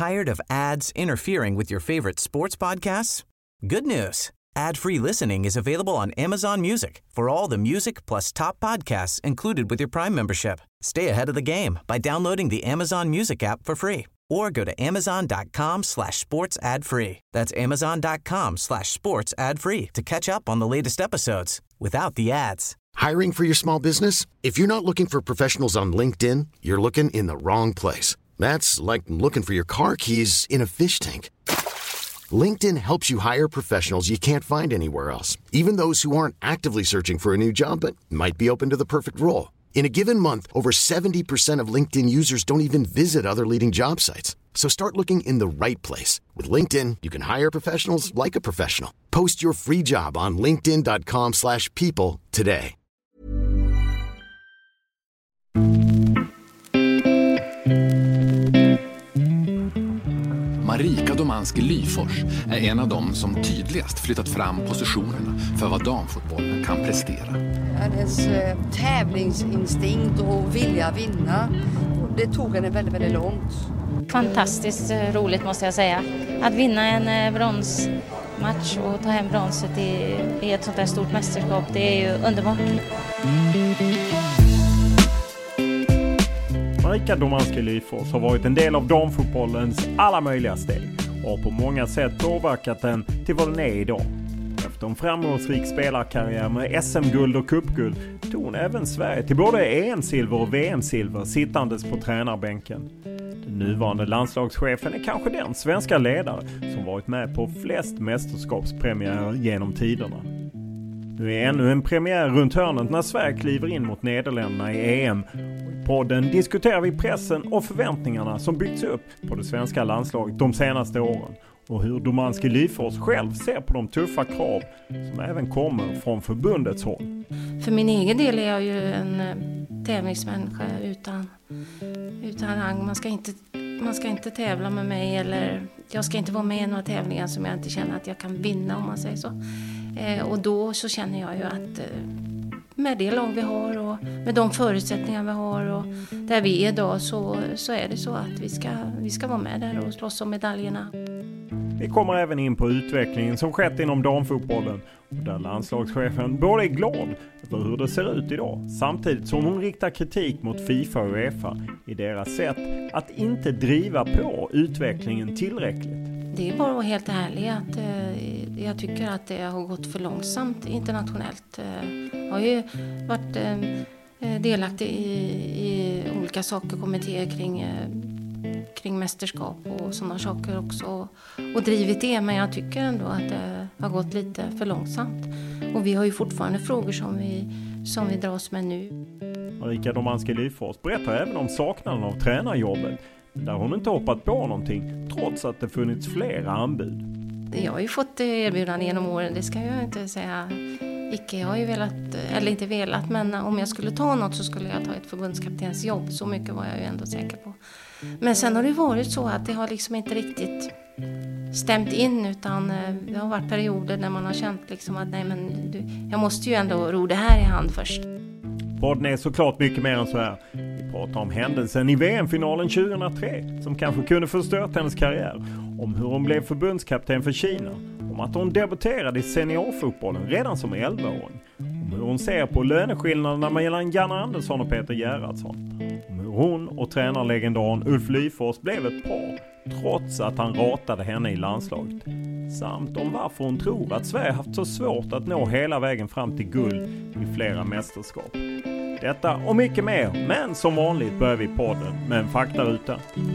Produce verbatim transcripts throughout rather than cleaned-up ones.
Tired of ads interfering with your favorite sports podcasts? Good news. Ad-free listening is available on Amazon Music for all the music plus top podcasts included with your Prime membership. Stay ahead of the game by downloading the Amazon Music app for free or go to amazon.com slash sports ad free. That's amazon.com slash sports ad free to catch up on the latest episodes without the ads. Hiring for your small business? If you're not looking for professionals on LinkedIn, you're looking in the wrong place. That's like looking for your car keys in a fish tank. LinkedIn helps you hire professionals you can't find anywhere else, even those who aren't actively searching for a new job but might be open to the perfect role. In a given month, over seventy percent of LinkedIn users don't even visit other leading job sites. So start looking in the right place. With LinkedIn, you can hire professionals like a professional. Post your free job on linkedin.com slash people today. Marika Domanski Lyfors är en av dem som tydligast flyttat fram positionerna för vad damfotbollen kan prestera. Hennes eh, tävlingsinstinkt och vilja vinna, det tog henne väldigt, väldigt långt. Fantastiskt roligt måste jag säga. Att vinna en bronsmatch och ta hem bronset i, i ett sånt här stort mästerskap, det är ju underbart. Marika Domanski Lyfors har varit en del av damfotbollens alla möjliga steg och har på många sätt påverkat den till vad den är idag. Efter en framgångsrik spelarkarriär med S M-guld och cupguld tog hon även Sverige till både E M-silver och V M-silver sittandes på tränarbänken. Den nuvarande landslagschefen är kanske den svenska ledare som varit med på flest mästerskapspremiärer genom tiderna. Nu är ännu en premiär runt hörnet när Sverige kliver in mot Nederländerna i E M. Och i podden diskuterar vi pressen och förväntningarna som byggts upp på det svenska landslaget de senaste åren. Och hur Domanski Lyfors själv ser på de tuffa krav som även kommer från förbundets håll. För min egen del är jag ju en tävlingsmänniska utan, utan rang. Man ska inte, man ska inte tävla med mig, eller jag ska inte vara med i några tävlingar som jag inte känner att jag kan vinna, om man säger så. Eh, och då så känner jag ju att eh, med det lag vi har och med de förutsättningar vi har och där vi är idag, så, så är det så att vi ska, vi ska vara med där och slåss om medaljerna. Vi kommer även in på utvecklingen som skett inom damfotbollen och där landslagschefen både är glad över hur det ser ut idag, samtidigt som hon riktar kritik mot FIFA och UEFA i deras sätt att inte driva på utvecklingen tillräckligt. Det är bara att vara helt ärlig att eh, jag tycker att det har gått för långsamt internationellt. Jag har ju varit eh, delaktig i, i olika saker, kommittéer kring, eh, kring mästerskap och sådana saker också och, och drivit det, men jag tycker ändå att det har gått lite för långsamt. Och vi har ju fortfarande frågor som vi, som vi dras med nu. Marika Domanski Lyfors berättar även om saknaden av tränarjobbet, där hon inte hoppat på någonting trots att det funnits flera anbud. Jag har ju fått erbjudanden genom åren, det ska jag inte säga icke. Jag har ju velat, eller inte velat, men om jag skulle ta något så skulle jag ta ett förbundskaptens jobb. Så mycket var jag ju ändå säker på. Men sen har det varit så att det har liksom inte riktigt stämt in, utan det har varit perioder när man har känt liksom att nej, men du, jag måste ju ändå ro det här i hand först. Podden är såklart mycket mer än så här. Vi pratar om händelsen i V M-finalen tjugohundratre som kanske kunde förstört hennes karriär. Om hur hon blev förbundskapten för Kina. Om att hon debuterade i seniorfotbollen redan som elvaåring. Om hur hon ser på löneskillnaderna mellan Janne Andersson och Peter Gerhardsson. Om hur hon och tränarlegendaren Ulf Lyfors blev ett par trots att han ratade henne i landslaget. Samt om varför hon tror att Sverige haft så svårt att nå hela vägen fram till guld i flera mästerskap. Detta och mycket mer, men som vanligt börjar vi podden med en faktaruta.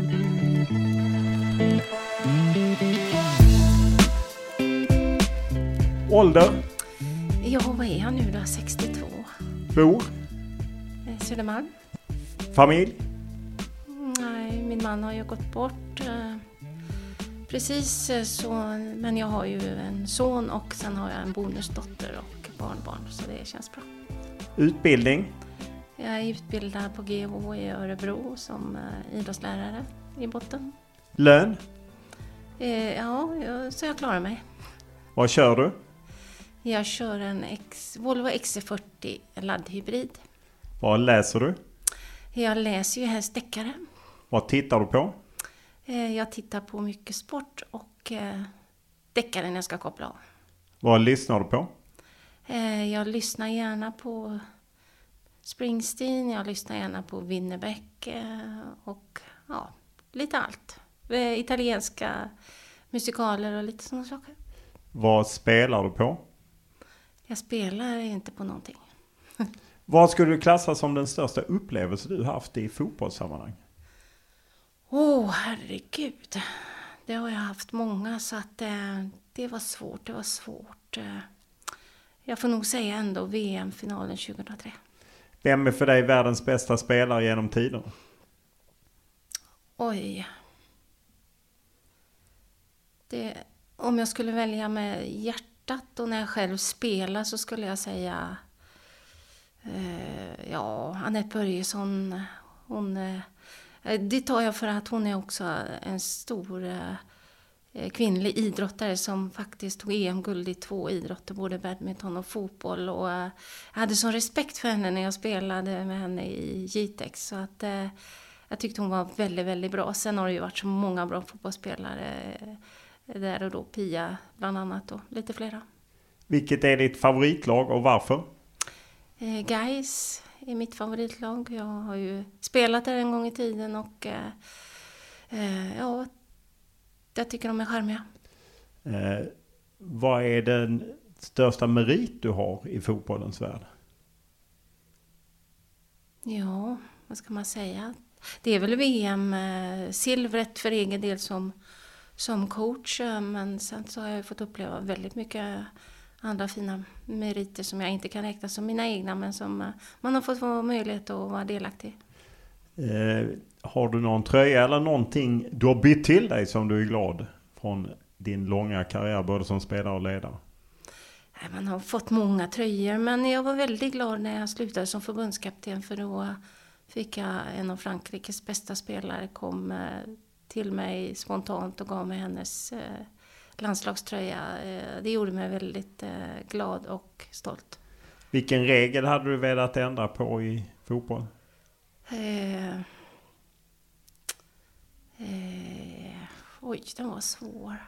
Ålder? Ja, vad är jag nu då? sextiotvå. Bor? Södermalm. Familj? Nej, min man har ju gått bort. Precis så, men jag har ju en son och sen har jag en bonusdotter och barnbarn, så det känns bra. Utbildning? Jag är utbildad på G H i Örebro som idrottslärare i botten. Lön? Eh, ja, så jag klarar mig. Vad kör du? Jag kör en X, Volvo X C fyrtio laddhybrid. Vad läser du? Jag läser ju helst deckare. Vad tittar du på? Eh, jag tittar på mycket sport och eh, deckare när jag ska koppla av. Vad lyssnar du på? Eh, jag lyssnar gärna på Springsteen, jag lyssnar gärna på Winnerbäck eh, och ja, lite allt. Eh, italienska musikaler och lite sådana saker. Vad spelar du på? Jag spelar inte på någonting. Vad skulle du klassa som den största upplevelse du haft i fotbollssammanhang? Åh, oh, herregud. Det har jag haft många så att eh, det var svårt, det var svårt. Eh, jag får nog säga ändå V M-finalen tjugohundratre. Vem är för dig världens bästa spelare genom tiden? Oj. Det, om jag skulle välja med hjärtat och när jag själv spelar så skulle jag säga eh, ja, Anette Börjesson. Hon, eh, det tar jag för att hon är också en stor eh, kvinnlig idrottare som faktiskt tog E M-guld i två idrotter, både badminton och fotboll. Och eh, jag hade sån respekt för henne när jag spelade med henne i Jitex så att eh, jag tyckte hon var väldigt, väldigt bra. Sen har det ju varit så många bra fotbollsspelare där och då. Pia bland annat och lite flera. Vilket är ditt favoritlag och varför? Eh, Guys är mitt favoritlag. Jag har ju spelat där en gång i tiden och eh, eh, ja, jag tycker de är charmiga. Eh, vad är den största merit du har i fotbollens värld? Ja, vad ska man säga? Det är väl V M-silvret för egen del som, som coach. Men sen så har jag fått uppleva väldigt mycket andra fina meriter som jag inte kan räkna som mina egna. Men som man har fått få möjlighet att vara delaktig. Eh, har du någon tröja eller någonting du har bytt till dig som du är glad från din långa karriär både som spelare och ledare? Man har fått många tröjor men jag var väldigt glad när jag slutade som förbundskapten för då fick jag en av Frankrikes bästa spelare kom till mig spontant och gav mig hennes landslagströja. Det gjorde mig väldigt glad och stolt. Vilken regel hade du velat ändra på i fotboll? Eh, eh, oj, den var svår.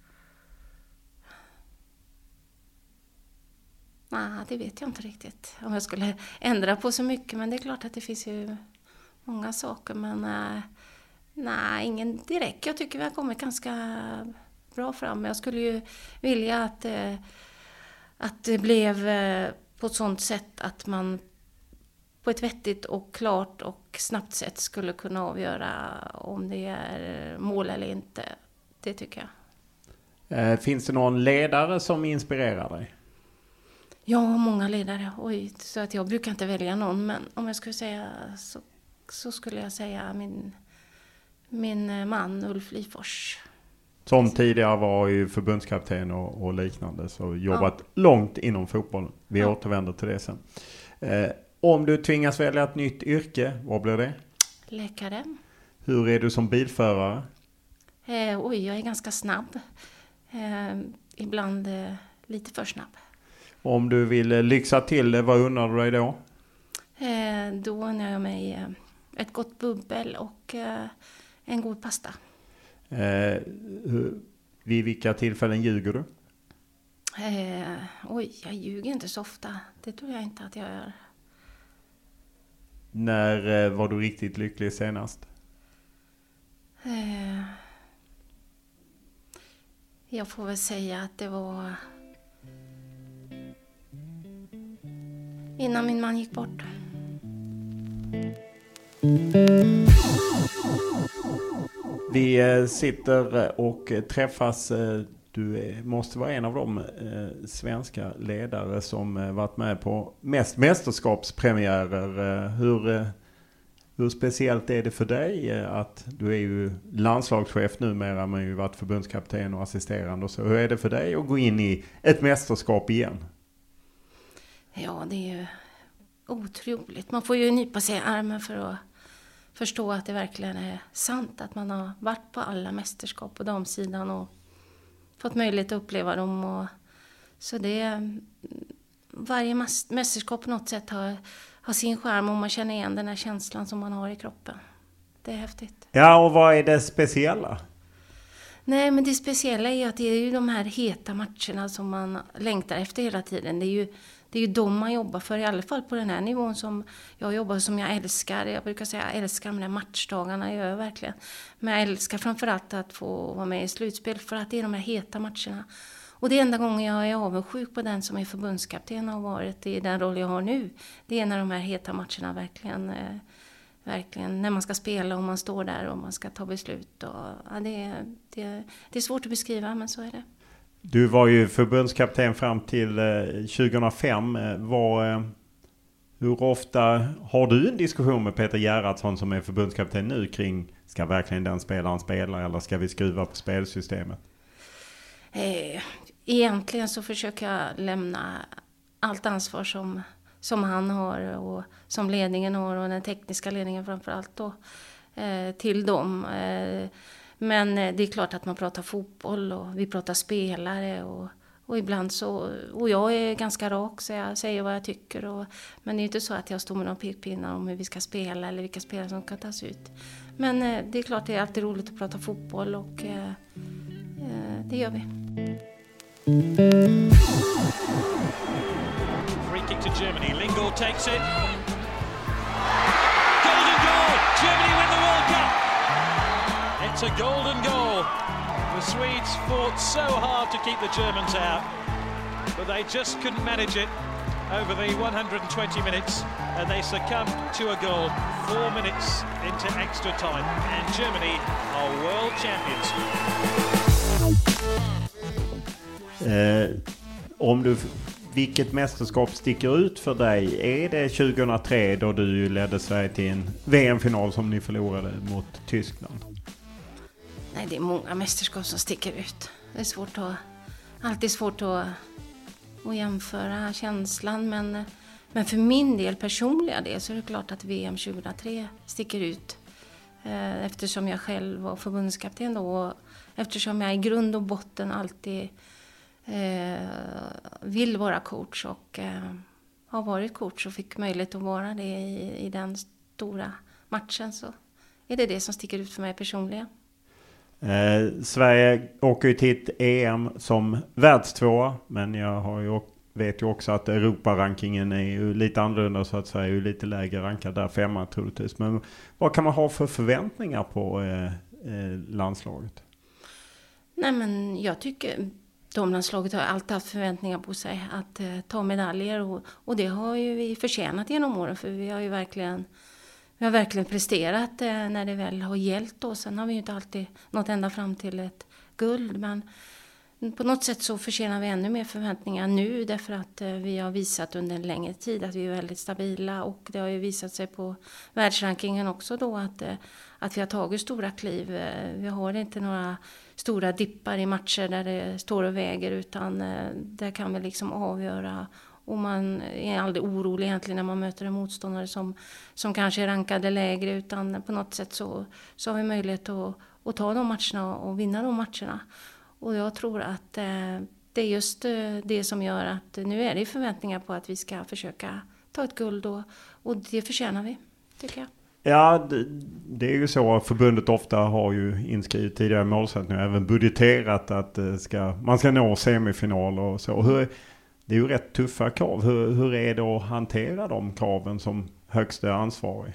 Nej, det vet jag inte riktigt om jag skulle ändra på så mycket. Men det är klart att det finns ju många saker. Men äh, nej, ingen direkt. Jag tycker vi har kommit ganska bra fram. Jag skulle ju vilja att, äh, att det blev äh, på ett sånt sätt att man på ett vettigt och klart och snabbt sätt skulle kunna avgöra om det är mål eller inte. Det tycker jag. Äh, finns det någon ledare som inspirerar dig? Jag har många ledare. Oj, så att jag brukar inte välja någon. Men om jag skulle säga så, så skulle jag säga min, min man Ulf Lifors. Som tidigare var ju förbundskapten och, och liknande. Så jobbat ja. långt inom fotbollen. Vi ja. återvänder till det sen. Eh, om du tvingas välja ett nytt yrke, vad blir det? Läkare. Hur är du som bilförare? Eh, oj, jag är ganska snabb. Eh, ibland eh, lite för snabb. Om du vill lyxa till det, vad undrar du dig då? Eh, då undrar jag mig eh, ett gott bubbel och eh, en god pasta. Eh, hur, vid vilka tillfällen ljuger du? Eh, oj, jag ljuger inte så ofta. Det tror jag inte att jag gör. När eh, var du riktigt lycklig senast? Eh, jag får väl säga att det var innan min man gick bort. Vi sitter och träffas. Du måste vara en av de svenska ledare som varit med på mest mästerskapspremiärer. Hur, hur speciellt är det för dig att du är ju landslagschef numera men ju varit förbundskapten och assisterande och så. Hur är det för dig att gå in i ett mästerskap igen? Ja, det är ju otroligt. Man får ju nypa sig i armen för att förstå att det verkligen är sant. Att man har varit på alla mästerskap på damsidan och fått möjlighet att uppleva dem. Och, så det varje mästerskap på något sätt har, har sin charm och man känner igen den här känslan som man har i kroppen. Det är häftigt. Ja, och vad är det speciella? Nej, men det speciella är ju att det är ju de här heta matcherna som man längtar efter hela tiden. Det är ju, det är ju de man jobbar för, i alla fall på den här nivån som jag jobbar, som jag älskar. Jag brukar säga att jag älskar de där matchdagarna, jag gör verkligen. Men jag älskar framförallt att få vara med i slutspel för att det är de här heta matcherna. Och det enda gången jag är avundsjuk på den som är förbundskapten har varit i den roll jag har nu. Det är när de här heta matcherna verkligen... Eh, Verkligen, när man ska spela och man står där och man ska ta beslut. Och, ja, det, det, det är svårt att beskriva, men så är det. Du var ju förbundskapten fram till tjugohundrafem. Var, hur ofta har du en diskussion med Peter Gerhardsson som är förbundskapten nu kring ska verkligen den spelaren spela eller ska vi skruva på spelsystemet? Eh, egentligen så försöker jag lämna allt ansvar som... som han har och som ledningen har och den tekniska ledningen framförallt då, eh, till dem. Eh, men det är klart att man pratar fotboll och vi pratar spelare och, och ibland så, och jag är ganska rak så jag säger vad jag tycker. Och, men det är inte så att jag står med några pekpinnar om hur vi ska spela eller vilka spelare som kan tas ut. Men eh, det är klart det är alltid roligt att prata fotboll och eh, eh, det gör vi. Kick to Germany. Lingard takes it. Golden goal! Germany win the World Cup! It's a golden goal. The Swedes fought so hard to keep the Germans out, but they just couldn't manage it over the one hundred twenty minutes, and they succumbed to a goal four minutes into extra time, and Germany are world champions. Eh, om du... Vilket mästerskap sticker ut för dig? Är det tjugohundratre då du ledde Sverige till en V M-final som ni förlorade mot Tyskland? Nej, det är många mästerskap som sticker ut. Det är svårt att, alltid svårt att, att jämföra känslan. Men, men för min del, personliga del, så är det klart att V M tjugohundratre sticker ut. Eftersom jag själv var förbundskapten då. Och eftersom jag i grund och botten alltid... Eh, vill vara coach och eh, har varit coach och fick möjlighet att vara det i, i den stora matchen, så är det det som sticker ut för mig personligen. Eh, Sverige åker ju till ett E M som världstvåa, men jag har ju, vet ju också att Europa-rankingen är ju lite annorlunda, så att säga är ju lite lägre rankad där, femma troligtvis. Men vad kan man ha för förväntningar på eh, eh, landslaget? Nej, men jag tycker... Damlandslaget har alltid haft förväntningar på sig att eh, ta medaljer och, och det har ju vi förtjänat genom åren, för vi har ju verkligen, vi har verkligen presterat eh, när det väl har gällt då. Sen har vi ju inte alltid nått ända fram till ett guld, men på något sätt så förtjänar vi ännu mer förväntningar nu, därför att eh, vi har visat under en längre tid att vi är väldigt stabila, och det har ju visat sig på världsrankingen också då att, eh, att vi har tagit stora kliv. Eh, vi har inte några stora dippar i matcher där det står och väger, utan eh, där kan vi liksom avgöra, och man är aldrig orolig egentligen när man möter en motståndare som, som kanske är rankade lägre, utan på något sätt så, så har vi möjlighet att, att ta de matcherna och vinna de matcherna. Och jag tror att eh, det är just eh, det som gör att nu är det förväntningar på att vi ska försöka ta ett guld, och, och det förtjänar vi, tycker jag. Ja, det, det är ju så. Förbundet ofta har ju inskrivet tidigare målsättningar, även budgeterat att det ska, man ska nå semifinal och så. Hur, det är ju rätt tuffa krav. Hur, hur är det att hantera de kraven som högsta ansvarig?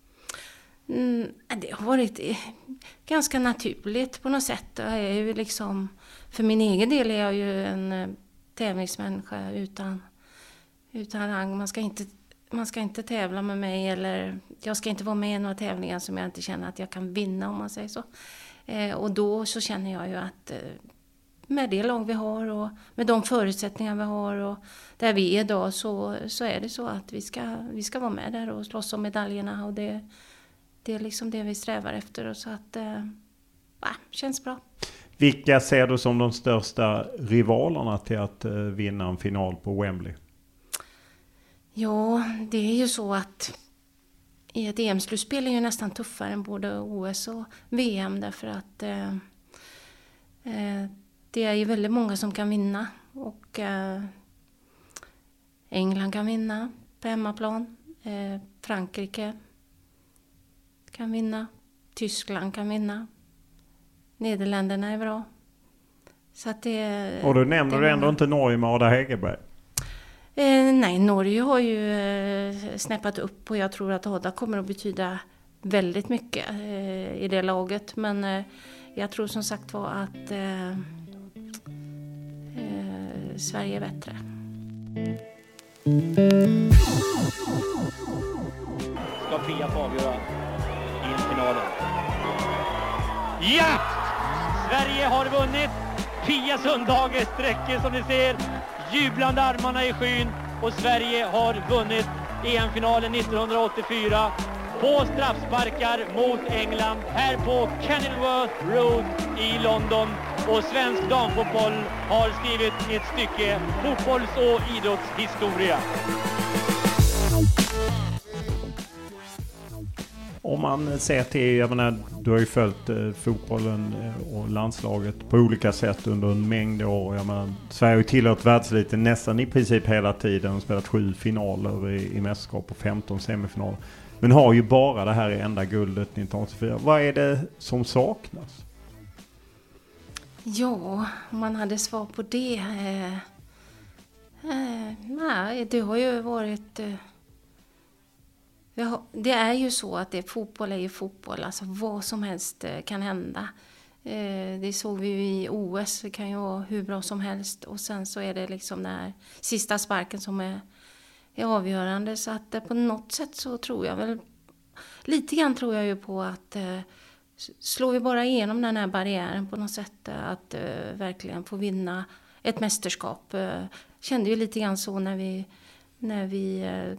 Mm, det har varit ganska naturligt på något sätt. Jag är ju liksom, för min egen del är jag ju en tävlingsmänniska utan, utan rang. Man ska inte Man ska inte tävla med mig, eller jag ska inte vara med i några tävlingar som jag inte känner att jag kan vinna, om man säger så. Eh, och då så känner jag ju att eh, med det lag vi har och med de förutsättningar vi har och där vi är idag, så, så är det så att vi ska, vi ska vara med där och slåss om medaljerna, och det, det är liksom det vi strävar efter, och så att eh, bah, känns bra. Vilka ser du som de största rivalerna till att eh, vinna en final på Wembley? Ja, det är ju så att i ett E M-slutspel är ju nästan tuffare än både O S och V M, därför att eh, eh, det är ju väldigt många som kan vinna, och eh, England kan vinna på hemmaplan, eh, Frankrike kan vinna Tyskland kan vinna. Nederländerna är bra. Så att det, och då nämner det du ändå inte Norge med Ada Hegerberg. Eh, nej, Norge har ju eh, snäppat upp och jag tror att Ada kommer att betyda väldigt mycket eh, i det laget. Men eh, jag tror som sagt var att eh, eh, Sverige är bättre. Ska Pia få avgöra i finalen? Ja! Sverige har vunnit! Pia Sundhage sträcker som ni ser jublande armarna i skyn och Sverige har vunnit E M-finalen nittonhundraåttiofyra på straffsparkar mot England här på Kenilworth Road i London. Och svensk damfotboll har skrivit ett stycke fotbolls- och idrottshistoria. Om man ser till, jag menar, du har ju följt eh, fotbollen och landslaget på olika sätt under en mängd år. Jag menar, Sverige har ju tillhört världseliten nästan i princip hela tiden och spelat sju finaler i, i mästerskap och femton semifinaler. Men har ju bara det här enda guldet nittonhundraåttiofyra. Vad är det som saknas? Ja, om man hade svar på det. Eh, eh, nej, det har ju varit... Eh, det är ju så att det, fotboll är ju fotboll. Alltså vad som helst eh, kan hända. Eh, det såg vi ju i O S. Det kan ju vara hur bra som helst. Och sen så är det liksom den här sista sparken som är, är avgörande. Så att eh, på något sätt så tror jag väl... Lite grann tror jag ju på att... Eh, slår vi bara igenom den här barriären på något sätt att uh, verkligen få vinna ett mästerskap. Uh, kände ju lite grann så när vi, när vi uh,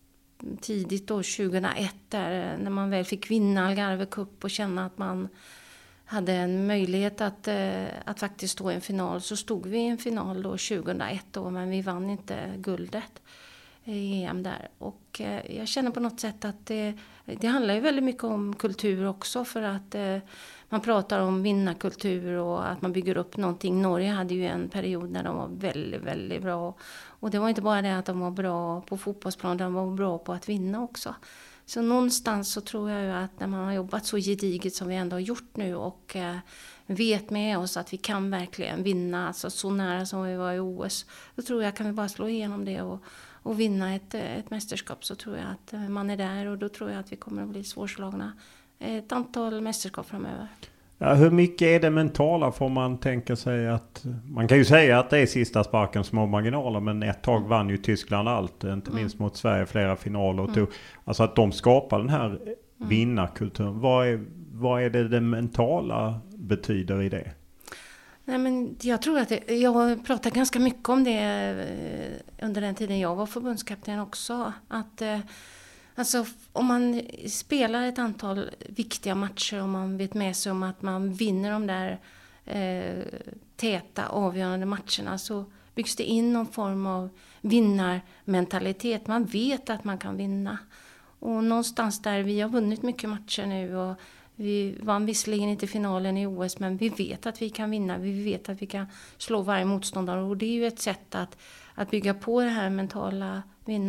tidigt då tjugohundraett där, när man väl fick vinna Algarve Cup och känna att man hade en möjlighet att, uh, att faktiskt stå i en final. Så stod vi i en final då tjugohundraett då, men vi vann inte guldet i E M där. Och eh, jag känner på något sätt att det, det handlar ju väldigt mycket om kultur också, för att eh, man pratar om vinnarkultur och att man bygger upp någonting. Norge hade ju en period när de var väldigt, väldigt bra. Och det var inte bara det att de var bra på fotbollsplan, de var bra på att vinna också. Så någonstans så tror jag ju att när man har jobbat så gediget som vi ändå har gjort nu och eh, vet med oss att vi kan verkligen vinna, alltså så nära som vi var i O S, då tror jag kan vi bara slå igenom det och och vinna ett, ett mästerskap, så tror jag att man är där, och då tror jag att vi kommer att bli svårslagna ett antal mästerskap framöver. Ja, hur mycket är det mentala, får man tänka sig att... Man kan ju säga att det är sista sparken, små marginaler, men ett tag vann ju Tyskland allt, inte minst mm. mot Sverige, flera finaler. Och mm. tog, alltså att de skapar den här vinnarkulturen. Vad är, vad är det det mentala betyder i det? Nej, men jag tror att det, jag pratar ganska mycket om det under den tiden jag var förbundskapten också. Att eh, alltså, om man spelar ett antal viktiga matcher och man vet med sig om att man vinner de där eh, täta avgörande matcherna, så byggs det in någon form av vinnarmentalitet. Man vet att man kan vinna. Och någonstans där, vi har vunnit mycket matcher nu och vi vann visserligen inte finalen i O S, men vi vet att vi kan vinna. Vi vet att vi kan slå varje motståndare. Och det är ju ett sätt att, att bygga på det här mentala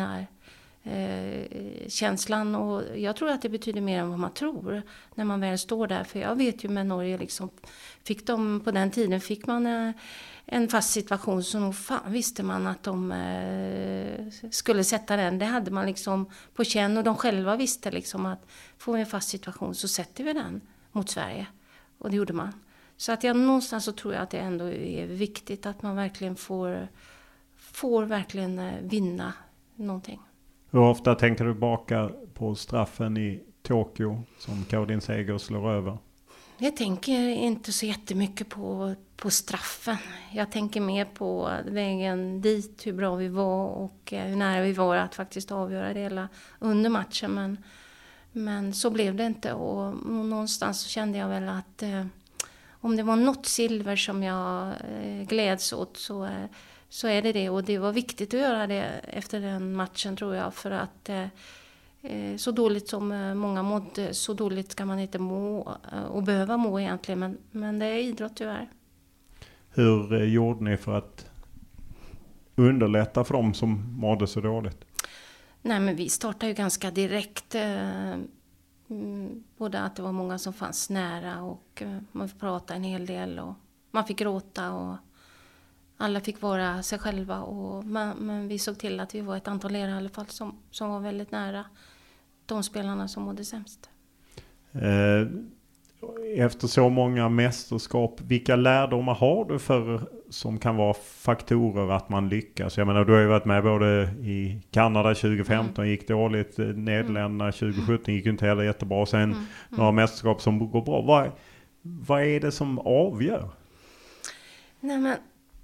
vinnarkänslan. Eh, och jag tror att det betyder mer än vad man tror när man väl står där. För jag vet ju med Norge, liksom, fick de, på den tiden fick man eh, en fast situation, så nog fan visste man att de eh, skulle sätta den. Det hade man liksom på känn, och de själva visste liksom att får vi en fast situation så sätter vi den mot Sverige. Och det gjorde man. Så att jag någonstans så tror jag att det ändå är viktigt att man verkligen får, får verkligen eh, vinna någonting. Hur ofta tänker du baka på straffen i Tokyo som Caroline Seger slår över? Jag tänker inte så jättemycket på, på straffen. Jag tänker mer på vägen dit, hur bra vi var och hur nära vi var att faktiskt avgöra det hela under matchen. Men, men så blev det inte, och, och någonstans så kände jag väl att eh, om det var något silver som jag eh, gläds åt så, eh, så är det det. Och det var viktigt att göra det efter den matchen, tror jag, för att... Eh, Så dåligt som många mådde, så dåligt ska man inte må och behöva må egentligen, men, men det är idrott tyvärr. Hur gjorde ni för att underlätta för dem som mådde så dåligt? Nej, men vi startade ju ganska direkt Mm, både att det var många som fanns nära och uh, man fick prata en hel del och man fick gråta och alla fick vara sig själva. Och man, men vi såg till att vi var ett antal ledare i alla fall som, som var väldigt nära de spelarna som mådde sämst. Eh, efter så många mästerskap, vilka lärdomar har du för som kan vara faktorer att man lyckas? Jag menar, du har ju varit med både i Kanada tjugo femton, mm. gick dåligt, Nederländerna tjugo sjutton gick inte heller jättebra, sen mm. Mm. några mästerskap som går bra. Vad, vad är det som avgör? Nej, men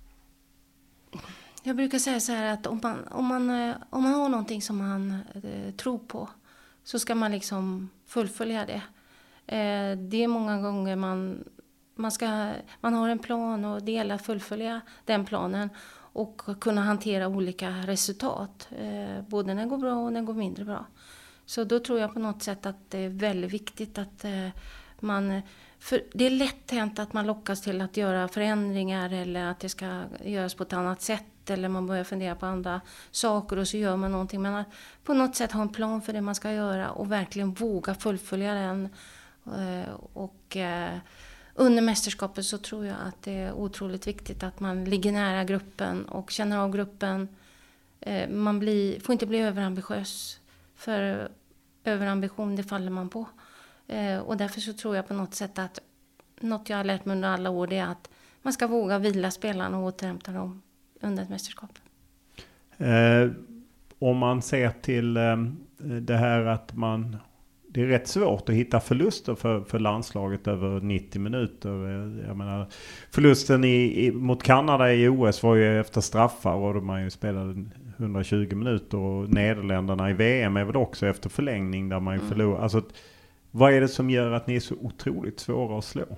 jag brukar säga så här att om man, om man, om man har någonting som man eh, tror på så ska man liksom fullfölja det. Eh, det är många gånger man, man, ska, man har en plan och det gäller att fullfölja den planen och kunna hantera olika resultat. Eh, både när det går bra och när det går mindre bra. Så då tror jag på något sätt att det är väldigt viktigt att eh, man... För det är lätt hänt att man lockas till att göra förändringar eller att det ska göras på ett annat sätt eller man börjar fundera på andra saker och så gör man någonting. Men att på något sätt ha en plan för det man ska göra och verkligen våga fullfölja den. Och under mästerskapet så tror jag att det är otroligt viktigt att man ligger nära gruppen och känner av gruppen. Man blir, får inte bli överambitiös, för överambition det faller man på. Och därför så tror jag på något sätt att något jag har lärt mig under alla år det är att man ska våga vila spelarna och återhämta dem under ett mästerskap. Eh, om man ser till eh, det här att man det är rätt svårt att hitta förluster för, för landslaget över nittio minuter. Jag menar, förlusten i, i, mot Kanada i O S var ju efter straffar och då man ju spelade hundratjugo minuter och Nederländerna i V M är väl också efter förlängning där man ju mm. förlorar. Alltså, vad är det som gör att ni är så otroligt svåra att slå?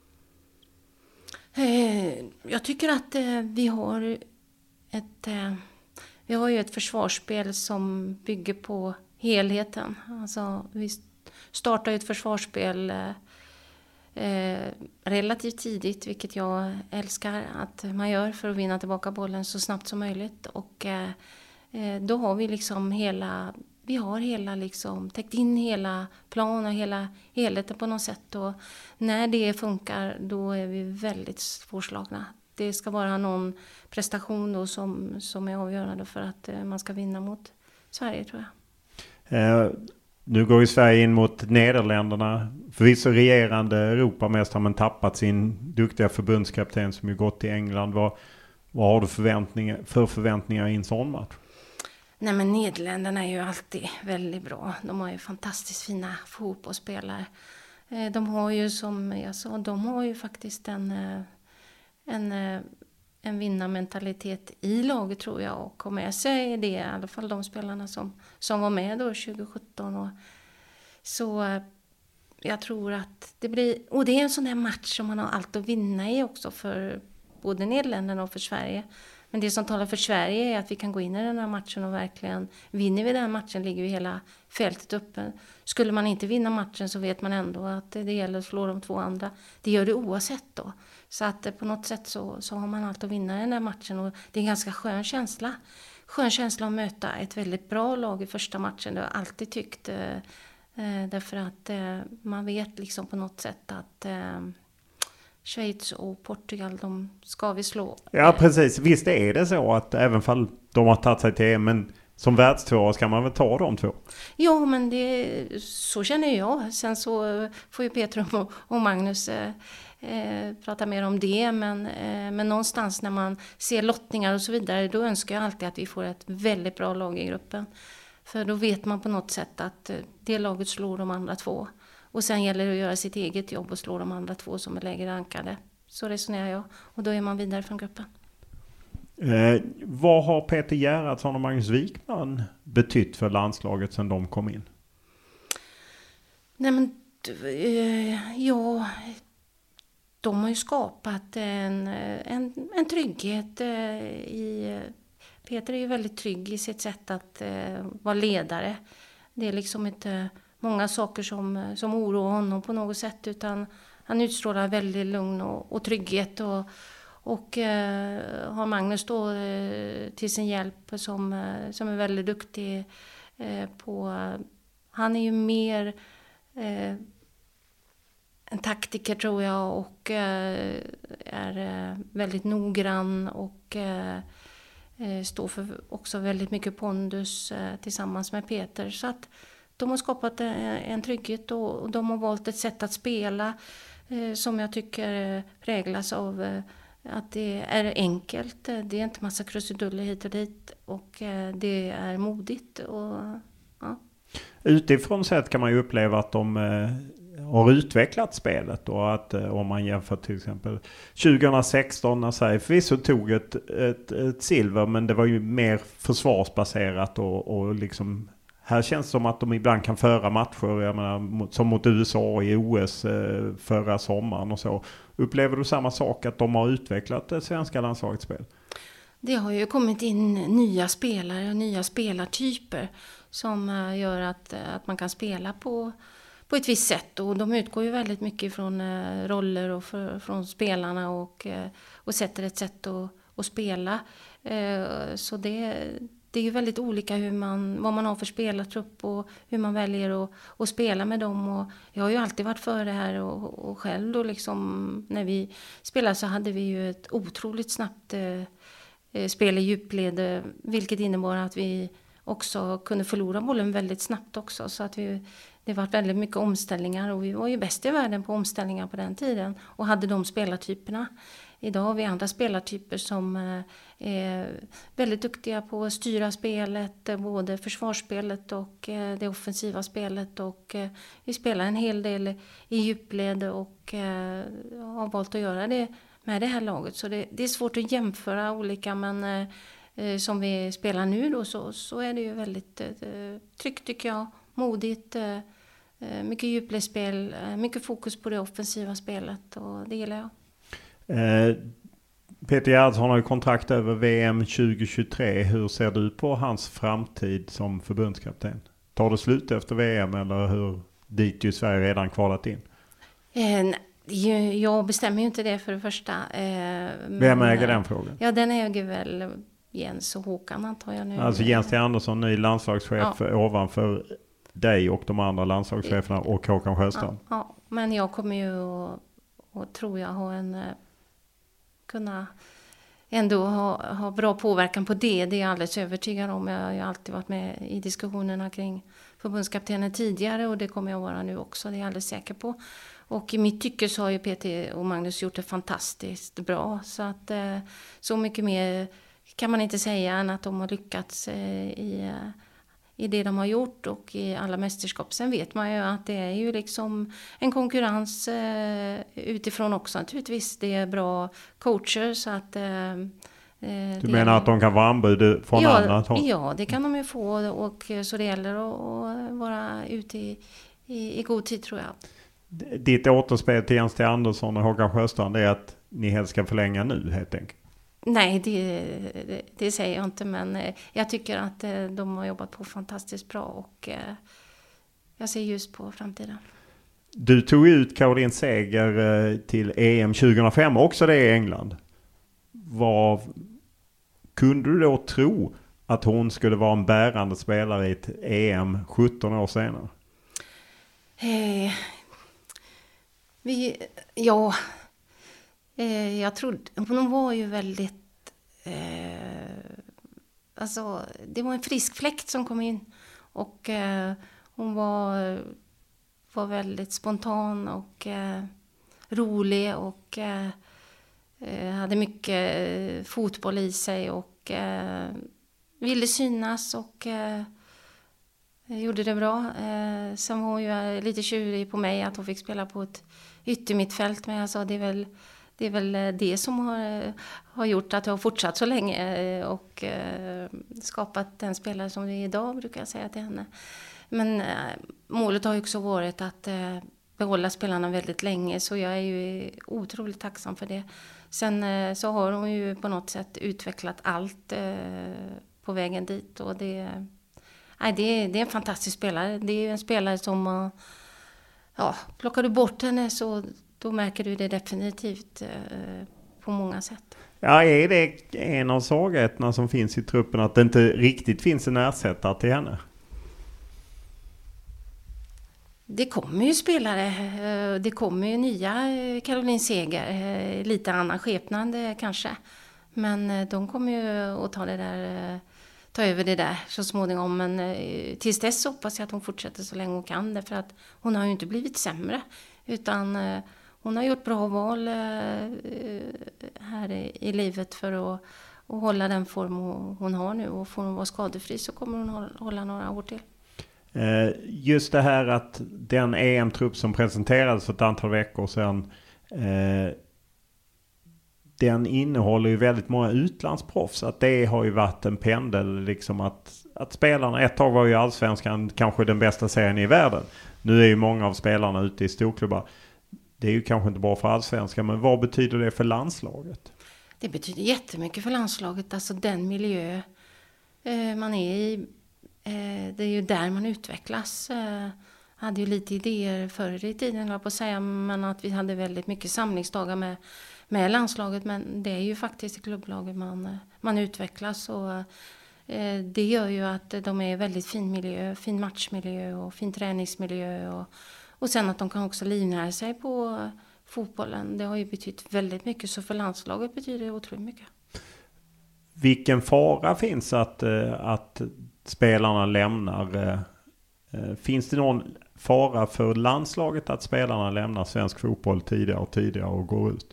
Eh, jag tycker att eh, vi har ett eh, vi har ju ett försvarsspel som bygger på helheten. Alltså, vi startar ju ett försvarsspel eh, relativt tidigt, vilket jag älskar att man gör för att vinna tillbaka bollen så snabbt som möjligt. Och eh, då har vi liksom hela, vi har hela liksom täckt in hela planen och hela helheten på något sätt. Och när det funkar, då är vi väldigt svårslagna. Det ska vara någon prestation då som, som är avgörande för att eh, man ska vinna mot Sverige, tror jag. Eh, nu går ju Sverige in mot Nederländerna. Förvisso regerande Europamästare men tappat sin duktiga förbundskapten som ju gått till England. Vad, vad har du förväntningar, för förväntningar i en sån match? Nej, men Nederländerna är ju alltid väldigt bra. De har ju fantastiskt fina fotbollsspelare. Eh, de har ju som jag sa, de har ju faktiskt en, en, en vinnarmentalitet i laget, tror jag, och kommer med sig det, i alla fall de spelarna som, som var med då tjugo sjutton. Och, så jag tror att det blir, och det är en sån här match som man har allt att vinna i också för både Nederländerna och för Sverige. Men det som talar för Sverige är att vi kan gå in i den här matchen och verkligen vinner vi den matchen ligger vi hela fältet uppe. Skulle man inte vinna matchen så vet man ändå att det gäller att slå de två andra. Det gör det oavsett då. Så att på något sätt så, så har man allt att vinna i den här matchen och det är en ganska skön känsla. Skön känsla att möta ett väldigt bra lag i första matchen, det har jag alltid tyckt. Eh, därför att eh, man vet liksom på något sätt att... Eh, Schweiz och Portugal, de ska vi slå. Ja, precis. Visst är det så att även fall de har tagit sig till E M, men som världstvåa ska man väl ta de två? Ja, men det, så känner jag. Sen så får ju Peter och, och Magnus eh, prata mer om det. Men, eh, men någonstans när man ser lottningar och så vidare, då önskar jag alltid att vi får ett väldigt bra lag i gruppen. För då vet man på något sätt att det laget slår de andra två. Och sen gäller det att göra sitt eget jobb och slå de andra två som är lägre rankade. Så resonerar jag. Och då är man vidare från gruppen. Eh, vad har Peter Gerhardsson och Magnus Wikman betytt för landslaget sedan de kom in? Nej men, eh, ja, de har ju skapat en, en, en trygghet eh, i... Peter är ju väldigt trygg i sitt sätt att eh, vara ledare. Det är liksom inte... många saker som, som oroar honom på något sätt, utan han utstrålar väldigt lugn och, och trygghet och, och eh, har Magnus då eh, till sin hjälp som, eh, som är väldigt duktig eh, på, han är ju mer eh, en taktiker tror jag och eh, är eh, väldigt noggrann och eh, står för också väldigt mycket pondus eh, tillsammans med Peter. Så att de har skapat en, en trygghet och, och de har valt ett sätt att spela eh, som jag tycker präglas av eh, att det är enkelt. Det är inte massa krusiduller hit och dit och eh, det är modigt. Och, ja. Utifrån sett kan man ju uppleva att de eh, har utvecklat spelet och att eh, om man jämför till exempel tjugohundrasexton när Sverige förvisso tog ett, ett, ett silver, men det var ju mer försvarsbaserat och, och liksom här känns det som att de ibland kan föra matcher, jag menar, som mot U S A i O S eh, förra sommaren och så. Upplever du samma sak, att de har utvecklat det svenska landslagets spel? Det har ju kommit in nya spelare och nya spelartyper som uh, gör att, uh, att man kan spela på, på ett visst sätt. Och de utgår ju väldigt mycket från uh, roller och för, från spelarna och, uh, och sätter ett sätt att, att spela. Uh, så det, det är ju väldigt olika hur man, vad man har för spelartrupp och hur man väljer att, att spela med dem. Och jag har ju alltid varit för det här och, och själv då liksom, när vi spelade så hade vi ju ett otroligt snabbt uh, spel i djupled, vilket innebar att vi också kunde förlora bollen väldigt snabbt också. Så att vi, det var väldigt mycket omställningar och vi var ju bäst i världen på omställningar på den tiden och hade de spelartyperna. Idag har vi andra spelartyper som är väldigt duktiga på att styra spelet, både försvarsspelet och det offensiva spelet. Och vi spelar en hel del i djupled och har valt att göra det med det här laget. Så det, det är svårt att jämföra olika, men eh, som vi spelar nu då så, så är det ju väldigt eh, tryggt tycker jag, modigt, eh, mycket djupledsspel, eh, mycket fokus på det offensiva spelet och det gillar jag. Eh, Peter Gerhardsson har ju kontrakt över V M tjugo tjugotre. Hur ser du på hans framtid som förbundskapten? Tar det slut efter V M eller hur, dit ju Sverige redan kvalat in? Eh, Jag bestämmer ju inte det för det första. Vem äger den frågan? Ja, den äger väl Jens och Håkan antar jag nu. Alltså Jens T. Andersson, ny landslagschef ja. ovanför dig och de andra landslagscheferna och Håkan Sjöstrand. Ja, ja, men jag kommer ju och, och tror jag ha en kunna ändå ha, ha bra påverkan på det. Det är jag alldeles övertygad om. Jag har ju alltid varit med i diskussionerna kring förbundskaptenen tidigare och det kommer jag vara nu också. Det är jag alldeles säker på. Och i mitt tycke så har ju Peter och Magnus gjort det fantastiskt bra. Så att så mycket mer kan man inte säga än att de har lyckats i, i det de har gjort och i alla mästerskap. Sen vet man ju att det är ju liksom en konkurrens utifrån också naturligtvis. Det är bra coacher så att... Du menar att de kan vara anbud från ja, annat håll? Ja, det kan de ju få och så det gäller att vara ute i, i, i god tid tror jag. Ditt återspel till Jens T. Andersson och Håkan Sjöstrand är att ni helst ska förlänga nu helt enkelt? Nej, det, det, det säger jag inte, men jag tycker att de har jobbat på fantastiskt bra och jag ser ljus på framtiden. Du tog ut Caroline Seger till E M tjugohundrafem, också det i England. Vad kunde du då tro att hon skulle vara en bärande spelare i ett E M sjutton år senare? Eh, vi, ja, eh, jag trodde, hon var ju väldigt, eh, alltså det var en frisk fläkt som kom in och eh, hon var, var väldigt spontan och eh, rolig och eh, hade mycket fotboll i sig och eh, ville synas och eh, gjorde det bra. Eh, sen var hon ju lite tjurig på mig att hon fick spela på ett yttermittfält, men jag sa det är väl det, är väl det som har, har gjort att jag har fortsatt så länge och eh, skapat den spelare som det är idag, brukar jag säga till henne. Men eh, målet har ju också varit att eh, behålla spelarna väldigt länge, så jag är ju otroligt tacksam för det. Sen eh, så har hon ju på något sätt utvecklat allt eh, på vägen dit och det, nej, det, är, det är en fantastisk spelare. Det är en spelare som, uh, ja, plockar du bort henne så då märker du det definitivt uh, på många sätt. Ja, är det en av svagheterna som finns i truppen att det inte riktigt finns en ersättare till henne? Det kommer ju spelare, det kommer ju nya Caroline Seger, lite annan skepnad kanske. Men de kommer ju att ta det där, ta över det där så småningom. Men tills dess hoppas jag att hon fortsätter så länge hon kan det. För att hon har ju inte blivit sämre. Utan hon har gjort bra val här i livet för att, att hålla den form hon har nu. Och får hon vara skadefri så kommer hon hålla några år till. Just det här att den E M-trupp som presenterades för ett antal veckor sedan, eh, den innehåller ju väldigt många utlandsproffs. Att det har ju varit en pendel liksom att, att spelarna, ett tag var ju Allsvenskan kanske den bästa serien i världen. Nu är ju många av spelarna ute i storklubbar. Det är ju kanske inte bra för Allsvenskan, men vad betyder det för landslaget? Det betyder jättemycket för landslaget, alltså den miljö eh, man är i. Det är ju där man utvecklas. Jag hade ju lite idéer förr i tiden, jag på att säga, men att vi hade väldigt mycket samlingsdagar med, med landslaget. Men det är ju faktiskt i klubblaget man, man utvecklas. Och det gör ju att de är väldigt fin miljö, fin matchmiljö och fin träningsmiljö. Och, och sen att de kan också livnära sig på fotbollen. Det har ju betytt väldigt mycket, så för landslaget betyder det otroligt mycket. Vilken fara finns att, att spelarna lämnar? Finns det någon fara för landslaget att spelarna lämnar svensk fotboll tidigare och tidigare och går ut?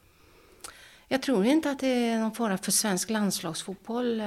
Jag tror inte att det är någon fara för svensk landslagsfotboll,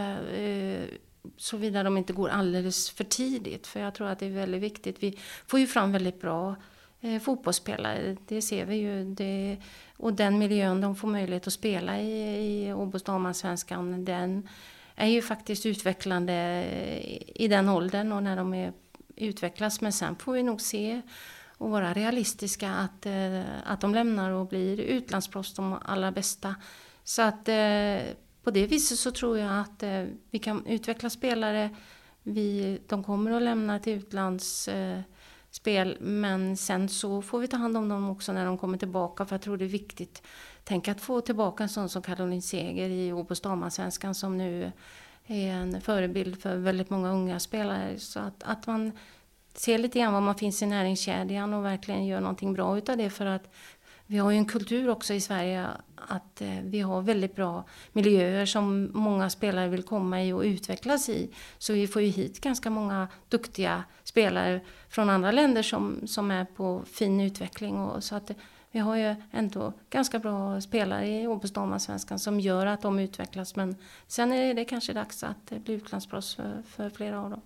såvida de inte går alldeles för tidigt. För jag tror att det är väldigt viktigt. Vi får ju fram väldigt bra fotbollsspelare, det ser vi ju. Det, och den miljön de får möjlighet att spela i, i Åbos damallsvenskan, den är ju faktiskt utvecklande i den åldern och när de är utvecklas. Men sen får vi nog se och vara realistiska att, att de lämnar och blir utlandsproffs de allra bästa. Så att på det viset så tror jag att vi kan utveckla spelare. Vi, de kommer att lämna till utlandsspel, men sen så får vi ta hand om dem också när de kommer tillbaka. För jag tror det är viktigt. Tänk att få tillbaka en sån som Caroline Seger i Åbos damallsvenskan som nu är en förebild för väldigt många unga spelare. Så att, att man ser lite grann var man finns i näringskedjan och verkligen gör någonting bra utav det. För att vi har ju en kultur också i Sverige att vi har väldigt bra miljöer som många spelare vill komma i och utvecklas i. Så vi får ju hit ganska många duktiga spelare från andra länder som, som är på fin utveckling. Och så att vi har ju ändå ganska bra spelare i Åbos damallsvenskan som gör att de utvecklas. Men sen är det kanske dags att bli utlandsproffs för, för flera av dem.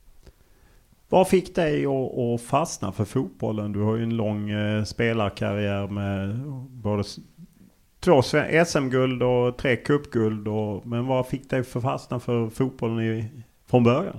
Vad fick dig att, att fastna för fotbollen? Du har ju en lång eh, spelarkarriär med både två S M-guld och tre cupguld. Och, men vad fick dig för fastna för fotbollen i, från början?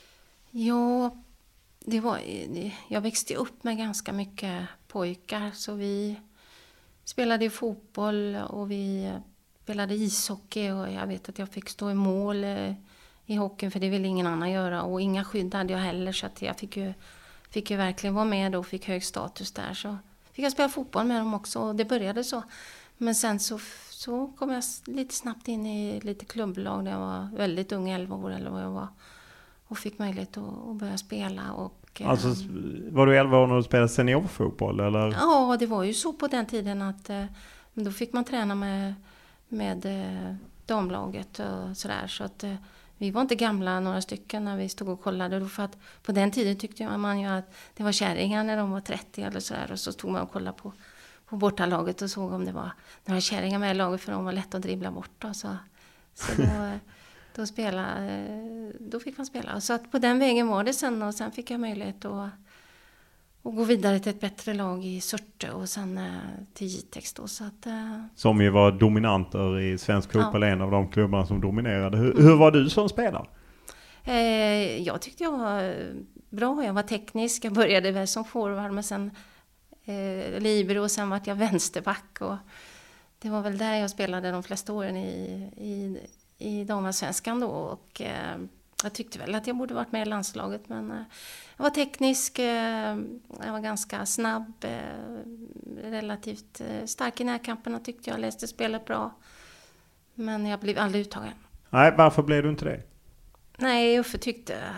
Ja, det var, jag växte upp med ganska mycket pojkar. Så vi spelade fotboll och vi spelade ishockey. Och jag vet att jag fick stå i mål eh, i hockeyn, för det ville ingen annan göra. Och inga skydd hade jag heller, så att jag fick ju, fick ju verkligen vara med och fick hög status där. Så fick jag spela fotboll med dem också, och det började så. Men sen så, så kom jag lite snabbt in i lite klubblag när jag var väldigt ung, elva år eller vad jag var. Och fick möjlighet att, att börja spela. Och, alltså var du elva år när du spelade seniorfotboll? Eller? Ja, det var ju så på den tiden att då fick man träna med, med damlaget och sådär. Så att vi var inte gamla några stycken när vi stod och kollade. För att på den tiden tyckte man ju att det var kärringar när de var trettio eller sådär. Och så stod man och kollade på, på bortalaget och såg om det var några kärringar med i laget, för de var lätt att dribbla bort. Då, så så då, då, spela, då fick man spela. Så att på den vägen var det sen. Och sen fick jag möjlighet att, att gå vidare till ett bättre lag i Surte och sen till Jitex då. Så att, som ju var dominanter i svensk fotboll, ja. En av de klubbarna som dominerade. Hur, hur var du som spelare? Eh, jag tyckte jag var bra. Jag var teknisk. Jag började väl som forward, men sen eh, libero och sen var jag vänsterback. Och det var väl där jag spelade de flesta åren i, i, i damallsvenskan då. Och eh, jag tyckte väl att jag borde varit med i landslaget, men eh, jag var teknisk, eh, jag var ganska snabb, eh, relativt eh, stark i närkamperna tyckte jag, läste spelet bra. Men jag blev aldrig uttagen. Nej, varför blev du inte det? Nej, Uffe tyckte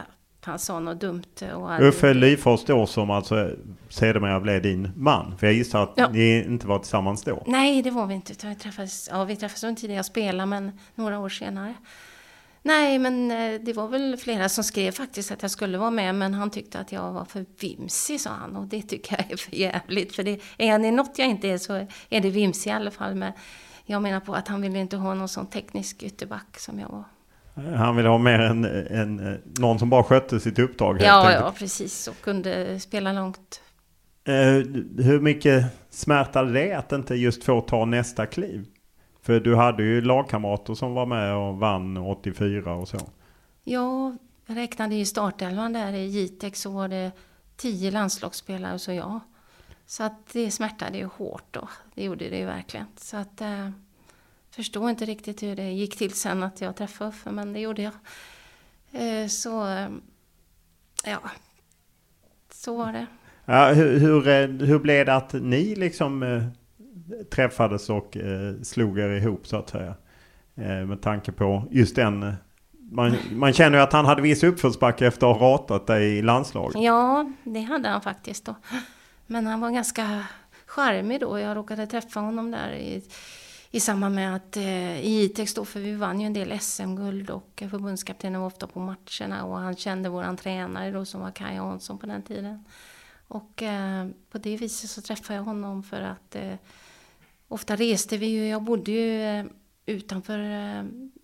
han sa något dumt. Och Uffe Lyfors då som alltså sedermera blev din man. För jag gissar att ja. ni inte var tillsammans då. Nej, det var vi inte. Vi träffades, ja, vi träffades under tiden jag spelade, men några år senare. Nej, men det var väl flera som skrev faktiskt att jag skulle vara med, men han tyckte att jag var för vimsig, sa han. Och det tycker jag är för jävligt, för det är det något jag inte är så är det vimsig i alla fall. Men jag menar på att han ville inte ha någon sån teknisk ytterback som jag var. Han ville ha mer en, en, någon som bara skötte sitt uppdrag. Helt ja, enkelt. ja, precis. Och kunde spela långt. Eh, hur mycket smärtade det att inte just få ta nästa kliv? För du hade ju lagkamrater som var med och vann åttiofyra och så. Ja, jag räknade i startelvan där i Jitex så var det tio landslagsspelare och så jag. Så att det smärtade ju hårt då. Det gjorde det ju verkligen. Så att eh, förstår inte riktigt hur det gick till sen att jag träffade Uffe, men det gjorde jag. Eh, så eh, ja, så var det. Ja, hur, hur, hur blev det att ni liksom eh, träffades och eh, slog er ihop så att säga? Eh, med tanke på just den... Eh, man, man känner ju att han hade viss uppförsbacke efter att ha ratat dig i landslaget. Ja, det hade han faktiskt då. Men han var ganska charmig då. Jag råkade träffa honom där i, i samband med att eh, i Jitex då, för vi vann ju en del S M-guld och förbundskaptenen var ofta på matcherna och han kände våran tränare då som var Kaj Hansson på den tiden. Och eh, på det viset så träffade jag honom för att eh, ofta reste vi ju, jag bodde ju eh, utanför eh,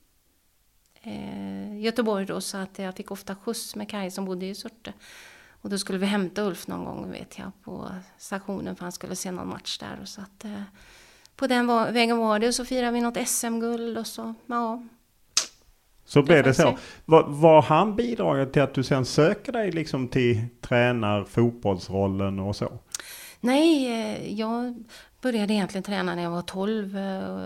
eh, Göteborg då, så att jag fick ofta skjuts med Kaj som bodde i Surte. Och då skulle vi hämta Ulf någon gång, vet jag, på stationen för han skulle se någon match där. Och så att eh, på den var, vägen var det och så firade vi något S M-guld och så, ja. Så blev det så. Var, var han bidragit till att du sen söker dig liksom till tränar, fotbollsrollen och så? Nej, jag började egentligen träna när jag var tolv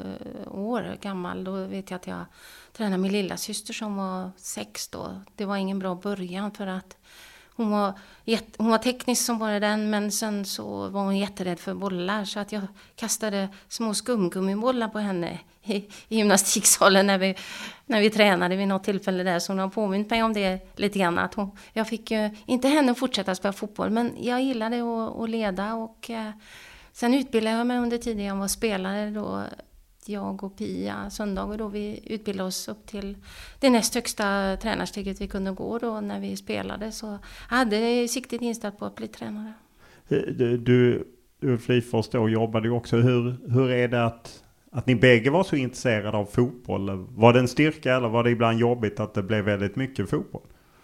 år gammal. Då vet jag att jag tränade min lilla syster som var sex då. Det var ingen bra början för att hon var, hon var teknisk som bara den, men sen så var hon jätterädd för bollar så att jag kastade små skumgummibollar på henne i, i gymnastiksalen när vi, när vi tränade vid något tillfälle där, så hon har påmint mig om det lite grann. Att hon, jag fick ju inte henne fortsätta spela fotboll, men jag gillade att, att leda och eh, sen utbildade jag mig under tiden jag var spelare då. Jag och Pia Söndager då, vi utbildade oss upp till det näst högsta tränarsteget vi kunde gå då när vi spelade, så jag hade siktet inställt på att bli tränare. Du, du Ulf Lyfors då jobbade ju också. Hur, hur är det att, att ni bägge var så intresserade av fotboll? Var det en styrka eller var det ibland jobbigt att det blev väldigt mycket fotboll?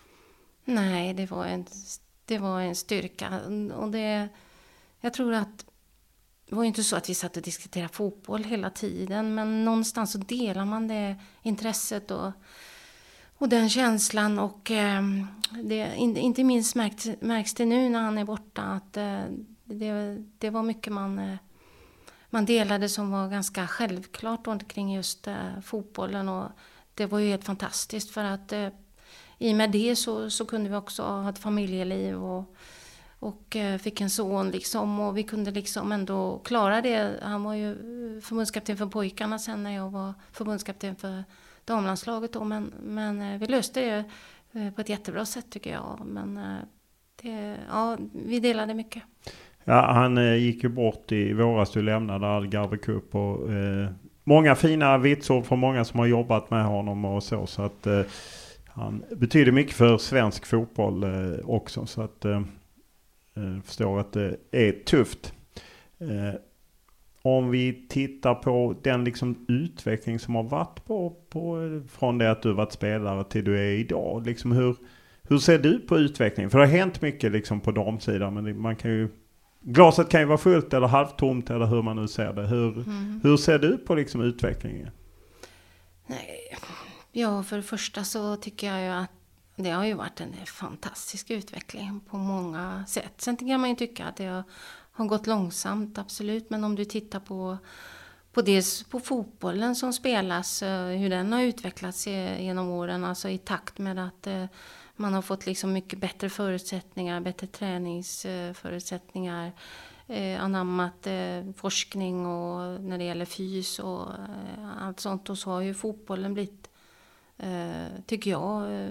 Nej, det var en, det var en styrka. Och det, jag tror att det var ju inte så att vi satt och diskuterade fotboll hela tiden, men någonstans så delar man det intresset och, och den känslan. Och eh, det, inte minst märks, märks det nu när han är borta att eh, det, det var mycket man, eh, man delade som var ganska självklart omkring just eh, fotbollen. Och det var ju helt fantastiskt för att eh, i och med det så, så kunde vi också ha ett familjeliv och Och fick en son liksom, och vi kunde liksom ändå klara det. Han var ju förbundskapten för pojkarna sen när jag var förbundskapten för damlandslaget då. Men, men vi löste det på ett jättebra sätt tycker jag. Men det, ja, vi delade mycket. Ja, han gick ju bort i våras, du lämnade Algarve Cup och eh, många fina vitsord från många som har jobbat med honom och så. Så att eh, han betyder mycket för svensk fotboll eh, också, så att eh, jag förstår att det är tufft. Eh, om vi tittar på den liksom utveckling som har varit på, på från det att du varit spelare till du är idag. Liksom hur, hur ser du på utvecklingen? För det har hänt mycket liksom på damsidan, men man kan ju, glaset kan ju vara fullt eller halvtomt eller hur man nu ser det. Hur, mm. hur ser du på liksom utvecklingen? Nej. Ja, för det första så tycker jag ju att det har ju varit en fantastisk utveckling på många sätt. Sen kan man ju tycka att det har gått långsamt, absolut. Men om du tittar på, på, det, på fotbollen som spelas, hur den har utvecklats genom åren. Alltså i takt med att man har fått liksom mycket bättre förutsättningar, bättre träningsförutsättningar. Anammat forskning och när det gäller fys och allt sånt. Och så har ju fotbollen blivit, tycker jag,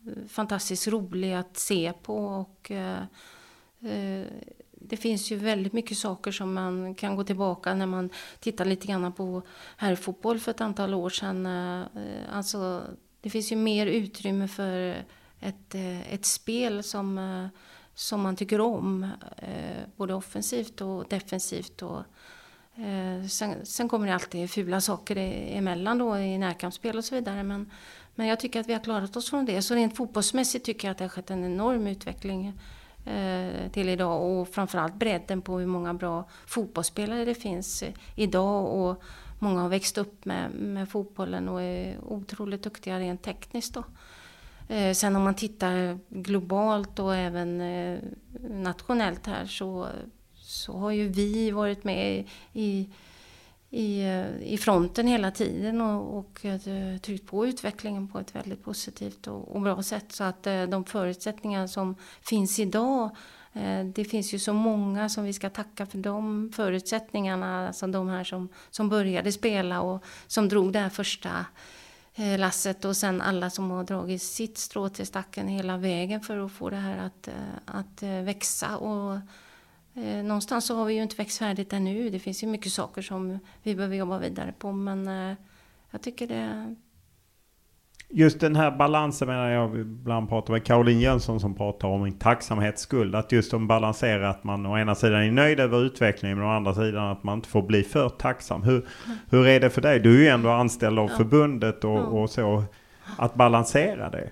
fantastiskt rolig att se på. Och eh, eh, det finns ju väldigt mycket saker som man kan gå tillbaka när man tittar lite grann på herrfotboll för ett antal år sedan. Eh, alltså, det finns ju mer utrymme för ett, ett spel som, som man tycker om. Eh, både offensivt och defensivt. Och, eh, sen, sen kommer det alltid fula saker emellan då, i närkampsspel och så vidare. Men, men jag tycker att vi har klarat oss från det. Så rent fotbollsmässigt tycker jag att det har skett en enorm utveckling eh, till idag. Och framförallt bredden på hur många bra fotbollsspelare det finns idag. Och många har växt upp med, med fotbollen och är otroligt duktiga rent tekniskt då. Eh, sen om man tittar globalt och även eh, nationellt här så, så har ju vi varit med i, i, i fronten hela tiden och, och eh, tryckt på utvecklingen på ett väldigt positivt och, och bra sätt. Så att eh, de förutsättningar som finns idag, eh, det finns ju så många som vi ska tacka för de förutsättningarna. Alltså de här som, som började spela och som drog det här första lasset och sen alla som har dragit sitt strå till stacken hela vägen för att få det här att, att växa. Och eh, någonstans så har vi ju inte växt färdigt ännu. Det finns ju mycket saker som vi behöver jobba vidare på, men eh, jag tycker det... Just den här balansen, menar jag, ibland pratar med Caroline Jönsson som pratar om en tacksamhetsskuld. Att just de balanserar att man å ena sidan är nöjd över utvecklingen men å andra sidan att man inte får bli för tacksam. Hur, mm. hur är det för dig? Du är ju ändå anställd av ja. förbundet och, ja. och så. Att balansera det?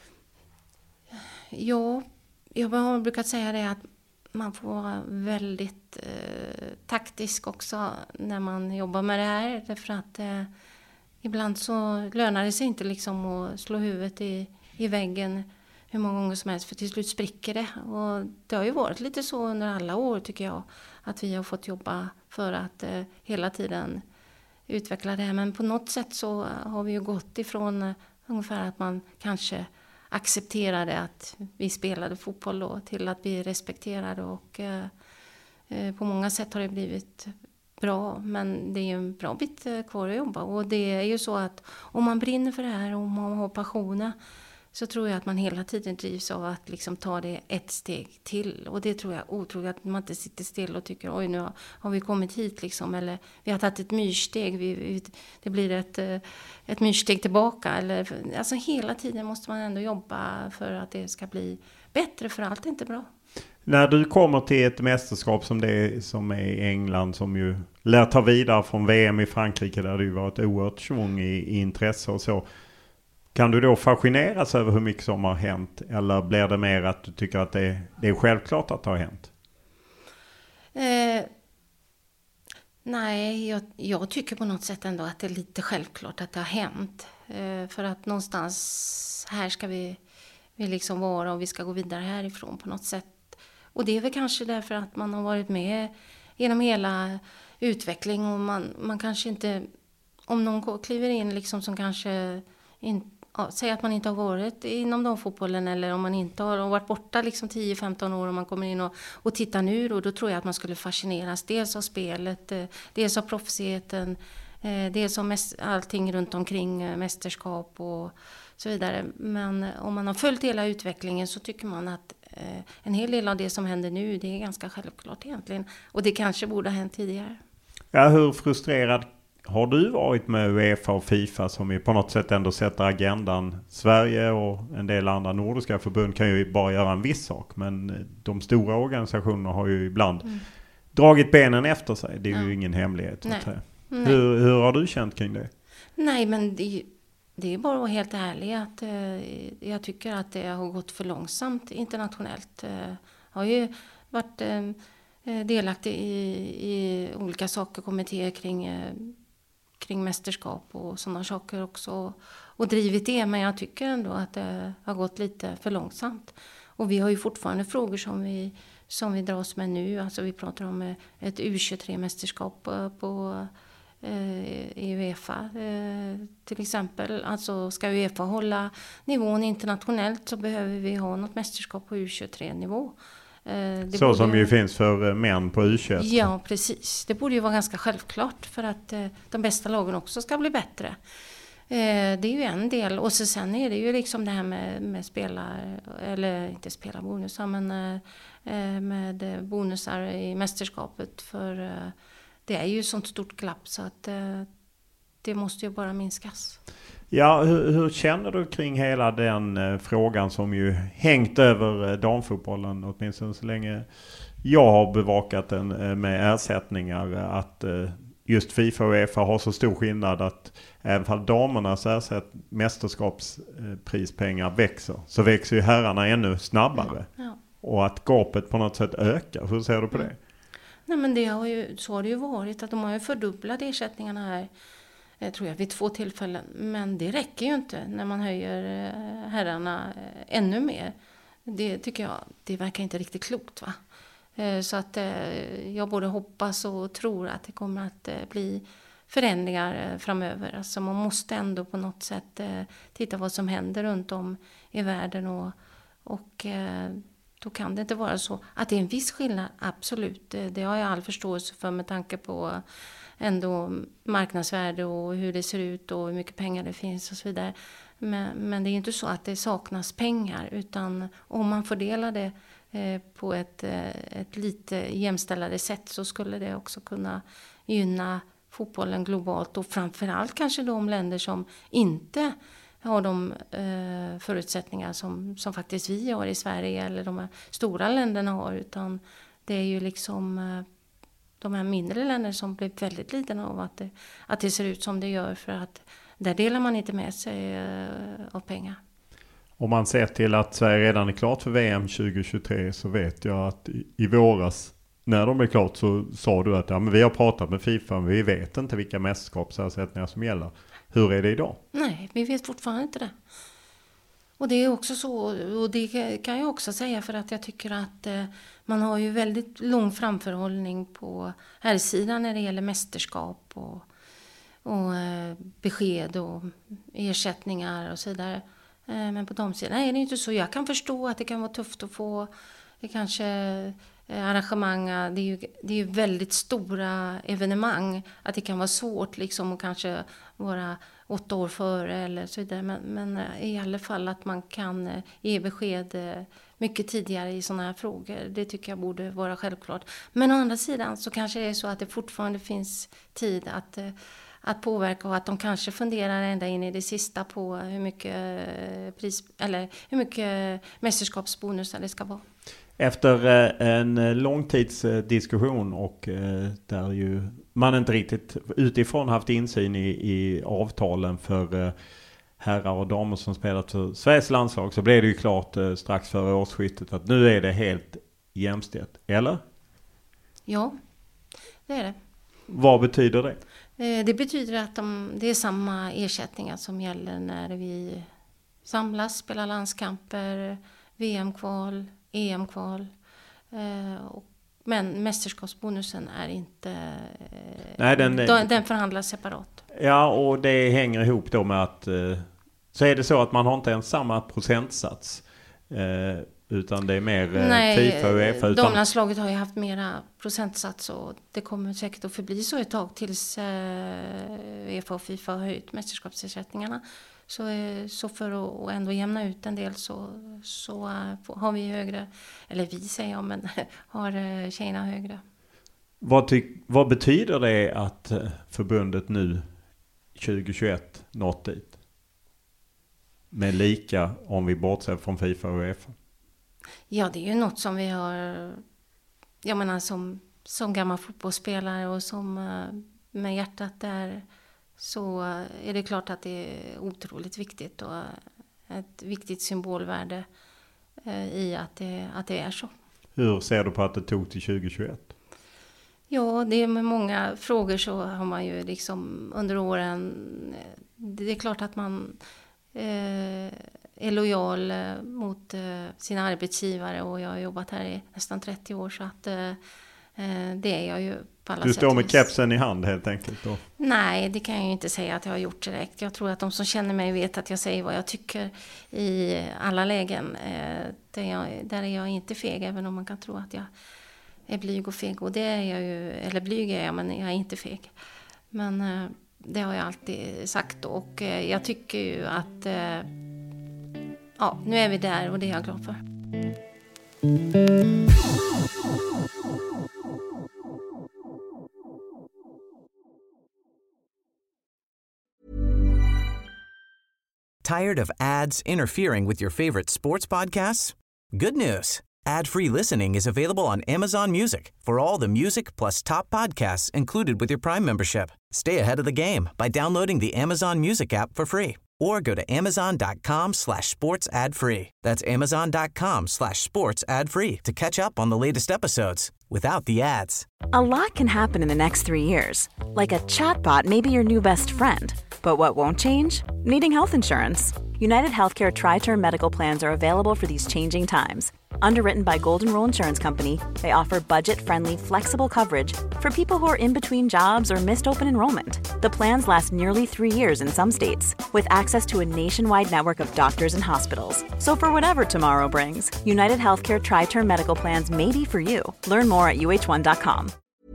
Ja, jag har brukat säga det att man får vara väldigt eh, taktisk också när man jobbar med det här. Därför att... Eh, Ibland så lönar det sig inte liksom att slå huvudet i, i väggen hur många gånger som helst, för till slut spricker det. Och det har ju varit lite så under alla år tycker jag, att vi har fått jobba för att eh, hela tiden utveckla det här. Men på något sätt så har vi ju gått ifrån eh, ungefär att man kanske accepterade att vi spelade fotboll då, till att vi respekterade. Och eh, eh, på många sätt har det blivit bra, men det är ju en bra bit kvar att jobba. Och det är ju så att om man brinner för det här och om man har passioner så tror jag att man hela tiden drivs av att liksom ta det ett steg till. Och det tror jag otroligt, att man inte sitter still och tycker oj, nu har vi kommit hit liksom, eller vi har tagit ett myrsteg, vi, vi, det blir ett, ett myrsteg tillbaka. Eller, alltså hela tiden måste man ändå jobba för att det ska bli bättre, för allt är inte bra. När du kommer till ett mästerskap som det som är i England, som ju lär ta vidare från V M i Frankrike där det ju var ett oerhört svung i, i intresse och så. Kan du då fascineras över hur mycket som har hänt? Eller blir det mer att du tycker att det, det är självklart att det har hänt? Eh, nej, jag, jag tycker på något sätt ändå att det är lite självklart att det har hänt. Eh, för att någonstans här ska vi, vi liksom vara och vi ska gå vidare härifrån på något sätt. Och det är väl kanske därför att man har varit med genom hela utvecklingen och man, man kanske inte, om någon kliver in liksom som kanske in, ja, säger att man inte har varit inom damfotbollen eller om man inte har varit borta liksom tio femton år och man kommer in och, och tittar nu då, då tror jag att man skulle fascineras dels av spelet, dels av proffsigheten, dels av mäst, allting runt omkring mästerskap och så vidare. Men om man har följt hela utvecklingen så tycker man att eh, en hel del av det som händer nu, det är ganska självklart egentligen. Och det kanske borde ha hänt tidigare. Ja, hur frustrerad har du varit med UEFA och FIFA som ju på något sätt ändå sätter agendan? Sverige och en del andra nordiska förbund kan ju bara göra en viss sak, men de stora organisationerna har ju ibland mm. dragit benen efter sig. Det är ja. ju ingen hemlighet. Så att hur, hur har du känt kring det? Nej, men det, det är bara att vara helt ärlig att eh, jag tycker att det har gått för långsamt internationellt. Eh, har ju varit eh, delaktig i, i olika saker, kommittéer kring, eh, kring mästerskap och sådana saker också. Och drivit det, men jag tycker ändå att det har gått lite för långsamt. Och vi har ju fortfarande frågor som vi, som vi dras med nu. Alltså vi pratar om ett U tjugotre-mästerskap på... på i UEFA till exempel. Alltså ska UEFA hålla nivån internationellt så behöver vi ha något mästerskap på U tjugotre-nivå. Det så borde... som ju finns för män på U tjugoett. Ja, precis. Det borde ju vara ganska självklart för att de bästa lagen också ska bli bättre. Eh, det är ju en del. Och så sen är det ju liksom det här med, med spelar, eller inte spelarbonusar, men eh, med bonusar i mästerskapet. För eh, det är ju sånt stort glapp så att eh, det måste ju bara minskas. Ja, hur, hur känner du kring hela den eh, frågan som ju hängt över eh, damfotbollen åtminstone så länge jag har bevakat den eh, med ersättningar, att eh, just FIFA och UEFA har så stor skillnad att även om damernas ersätt mästerskapsprispengar växer så växer ju herrarna ännu snabbare. Mm. Ja. Och att gapet på något sätt ökar. Hur ser du på det? Mm. Nej, men det har ju, så har det ju varit att de har ju fördubblat ersättningarna här, jag tror jag, vid två tillfällen. Men det räcker ju inte när man höjer herrarna ännu mer. Det tycker jag, det verkar inte riktigt klokt, va? Så att jag både hoppas och tror att det kommer att bli förändringar framöver. Alltså man måste ändå på något sätt titta vad som händer runt om i världen. Och, och då kan det inte vara så att det är en viss skillnad, absolut. Det har jag all förståelse för med tanke på ändå marknadsvärde och hur det ser ut och hur mycket pengar det finns och så vidare. Men, men det är inte så att det saknas pengar, utan om man fördelar det eh, på ett, eh, ett lite jämställare sätt så skulle det också kunna gynna fotbollen globalt och framförallt kanske de länder som inte har de eh, förutsättningar som, som faktiskt vi har i Sverige eller de här stora länderna har, utan det är ju liksom eh, de här mindre länderna som blir väldigt lidande av att det, att det ser ut som det gör, för att där delar man inte med sig eh, av pengar. Om man ser till att Sverige redan är klart för V M tjugo tjugotre så vet jag att i, i våras när de blev klart så sa du att ja, men vi har pratat med FIFA men vi vet inte vilka mästerskapsersättningar som gäller. Hur är det idag? Nej, vi vet fortfarande inte det. Och det är också så, och det kan jag också säga för att jag tycker att eh, man har ju väldigt lång framförhållning på här sidan när det gäller mästerskap och, och eh, besked och ersättningar och så vidare. Eh, men på de sidan är det inte så. Jag kan förstå att det kan vara tufft att få det kanske eh, arrangemang. Det är ju, det är ju väldigt stora evenemang. Att det kan vara svårt liksom att kanske vara åtta år före eller så vidare. Men, men i alla fall att man kan ge besked mycket tidigare i sådana här frågor. Det tycker jag borde vara självklart. Men å andra sidan så kanske det är så att det fortfarande finns tid att, att påverka och att de kanske funderar ända in i det sista på hur mycket, pris, eller hur mycket mästerskapsbonusar det ska vara. Efter en långtidsdiskussion och där ju man inte riktigt utifrån haft insyn i, i avtalen för herrar och damer som spelat för Sveriges landslag, så blev det ju klart strax före årsskiftet att nu är det helt jämställt, eller? Ja, det är det. Vad betyder det? Det betyder att de, det är samma ersättningar som gäller när vi samlas, spelar landskamper, V M-kval, E M-kval. Men mästerskapsbonusen är inte... Nej, den, den förhandlas separat. Ja, och det hänger ihop då med att... Så är det så att man har inte ens samma procentsats. Utan det är mer Nej, FIFA och UEFA. Utan... damlandslaget har ju haft mera procentsats och det kommer säkert att förbli så ett tag tills UEFA och FIFA har höjt mästerskapsersättningarna. Så, så för att ändå jämna ut en del så, så har vi högre, eller vi säger jag, men har tjejerna högre. Vad, tyck, vad betyder det att förbundet nu tjugo tjugoett nått dit? Med lika om vi bortser från FIFA och UEFA. Ja, det är ju något som vi har, jag menar som, som gammal fotbollsspelare och som med hjärtat där, så är det klart att det är otroligt viktigt och ett viktigt symbolvärde i att det, att det är så. Hur ser du på att det tog till tjugo tjugoett? Ja, det är med många frågor så har man ju liksom under åren, det är klart att man eh, är lojal mot eh, sina arbetsgivare och jag har jobbat här i nästan trettio år så att eh, det är jag ju på alla sätt. Du står med kepsen i hand helt enkelt då? Nej, det kan jag ju inte säga att jag har gjort direkt. Jag tror att de som känner mig vet att jag säger vad jag tycker i alla lägen. Där, jag, där är jag inte feg, även om man kan tro att jag är blyg och feg. Och det är jag ju, eller blyg är jag, men jag är inte feg. Men, det har jag alltid sagt och eh, jag tycker ju att eh, ja, nu är vi där och det är jag glad för. Tired of ads interfering with your favorite sports podcasts? Good news. Ad-free listening is available on Amazon Music for all the music plus top podcasts included with your Prime membership. Stay ahead of the game by downloading the Amazon Music app for free or go to amazon.com slash sports ad free. That's amazon.com slash sports ad free to catch up on the latest episodes without the ads. A lot can happen in the next three years. Like a chatbot may be your new best friend. But what won't change? Needing health insurance. United Healthcare Tri-Term Medical Plans are available for these changing times. Underwritten by Golden Rule Insurance Company, they offer budget-friendly, flexible coverage for people who are in between jobs or missed open enrollment. The plans last nearly three years in some states, with access to a nationwide network of doctors and hospitals. So for whatever tomorrow brings, United Healthcare Tri-Term Medical Plans may be for you. Learn more at u h one dot com.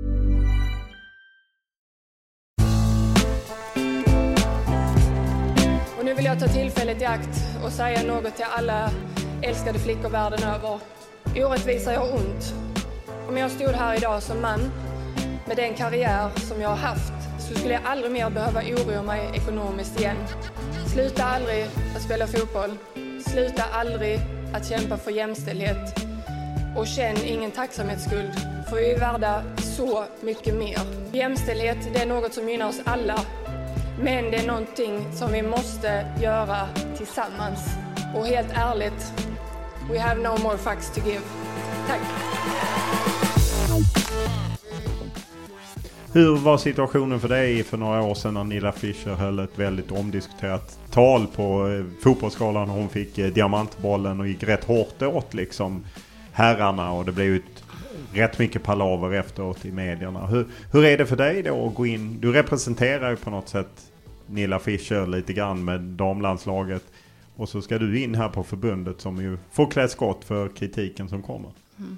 Och nu vill jag ta tillfället i akt och säga något till alla älskade flickor världen över. Orättvisa gör ont. Om jag stod här idag som man med den karriär som jag har haft så skulle jag aldrig mer behöva oroa mig ekonomiskt igen. Sluta aldrig att spela fotboll. Sluta aldrig att kämpa för jämställdhet. Och känn ingen tacksamhetsskuld, för vi är värda så mycket mer. Jämställdhet, det är något som gynnar oss alla. Men det är någonting som vi måste göra tillsammans. Och helt ärligt, we have no more fucks to give. Tack. Hur var situationen för dig för några år sedan när Nilla Fischer höll ett väldigt omdiskuterat tal på fotbollsskalan? Hon fick diamantbollen och gick rätt hårt åt liksom herrarna och det blev ett rätt mycket palaver efteråt i medierna. Hur, hur är det för dig då att gå in? Du representerar ju på något sätt Nilla Fischer lite grann med damlandslaget. Och så ska du in här på förbundet som ju får klä skott för kritiken som kommer. Mm.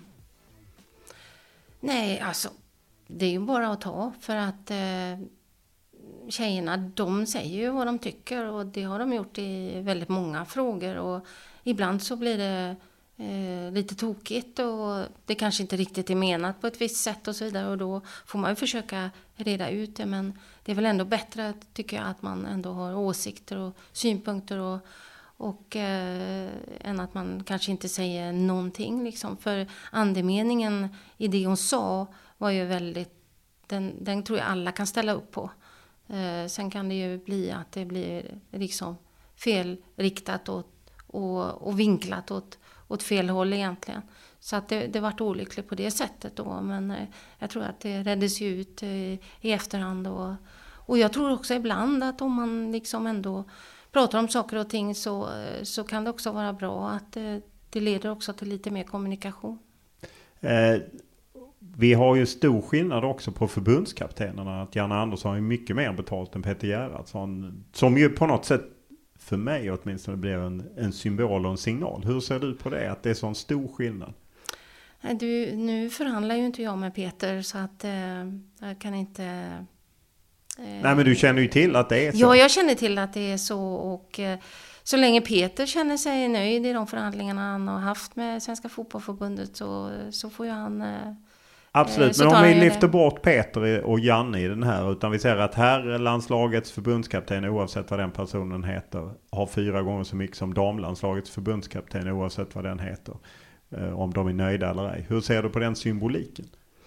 Nej, alltså det är ju bara att ta för att eh, tjejerna, de säger ju vad de tycker och det har de gjort i väldigt många frågor och ibland så blir det eh, lite tokigt och det kanske inte riktigt är menat på ett visst sätt och så vidare och då får man ju försöka reda ut det, men det är väl ändå bättre tycker jag att man ändå har åsikter och synpunkter och Och eh, än att man kanske inte säger någonting. Liksom. För andemeningen i det hon sa var ju väldigt... Den, den tror jag alla kan ställa upp på. Eh, sen kan det ju bli att det blir liksom felriktat åt, och, och vinklat åt, åt fel håll egentligen. Så att det, det vart olyckligt på det sättet då. Men eh, jag tror att det räddades ju ut eh, i efterhand. Och, och jag tror också ibland att om man liksom ändå... pratar om saker och ting så, så kan det också vara bra att det, det leder också till lite mer kommunikation. Eh, vi har ju stor skillnad också på förbundskaptenerna. Att Janne Andersson har ju mycket mer betalt än Peter Gerhardsson. Som ju på något sätt för mig åtminstone blir en, en symbol och en signal. Hur ser du på det? Att det är sån stor skillnad? Du, nu förhandlar ju inte jag med Peter så att eh, jag kan inte... Nej, men du känner ju till att det är så. Ja, jag känner till att det är så och eh, så länge Peter känner sig nöjd i de förhandlingarna han har haft med Svenska fotbollförbundet så, så får ju han... Eh, Absolut, men om vi lyfter det. bort Peter och Janne i den här utan vi säger att här landslagets förbundskapten oavsett vad den personen heter har fyra gånger så mycket som damlandslagets förbundskapten oavsett vad den heter. Eh, om de är nöjda eller ej. Hur ser du på den symboliken?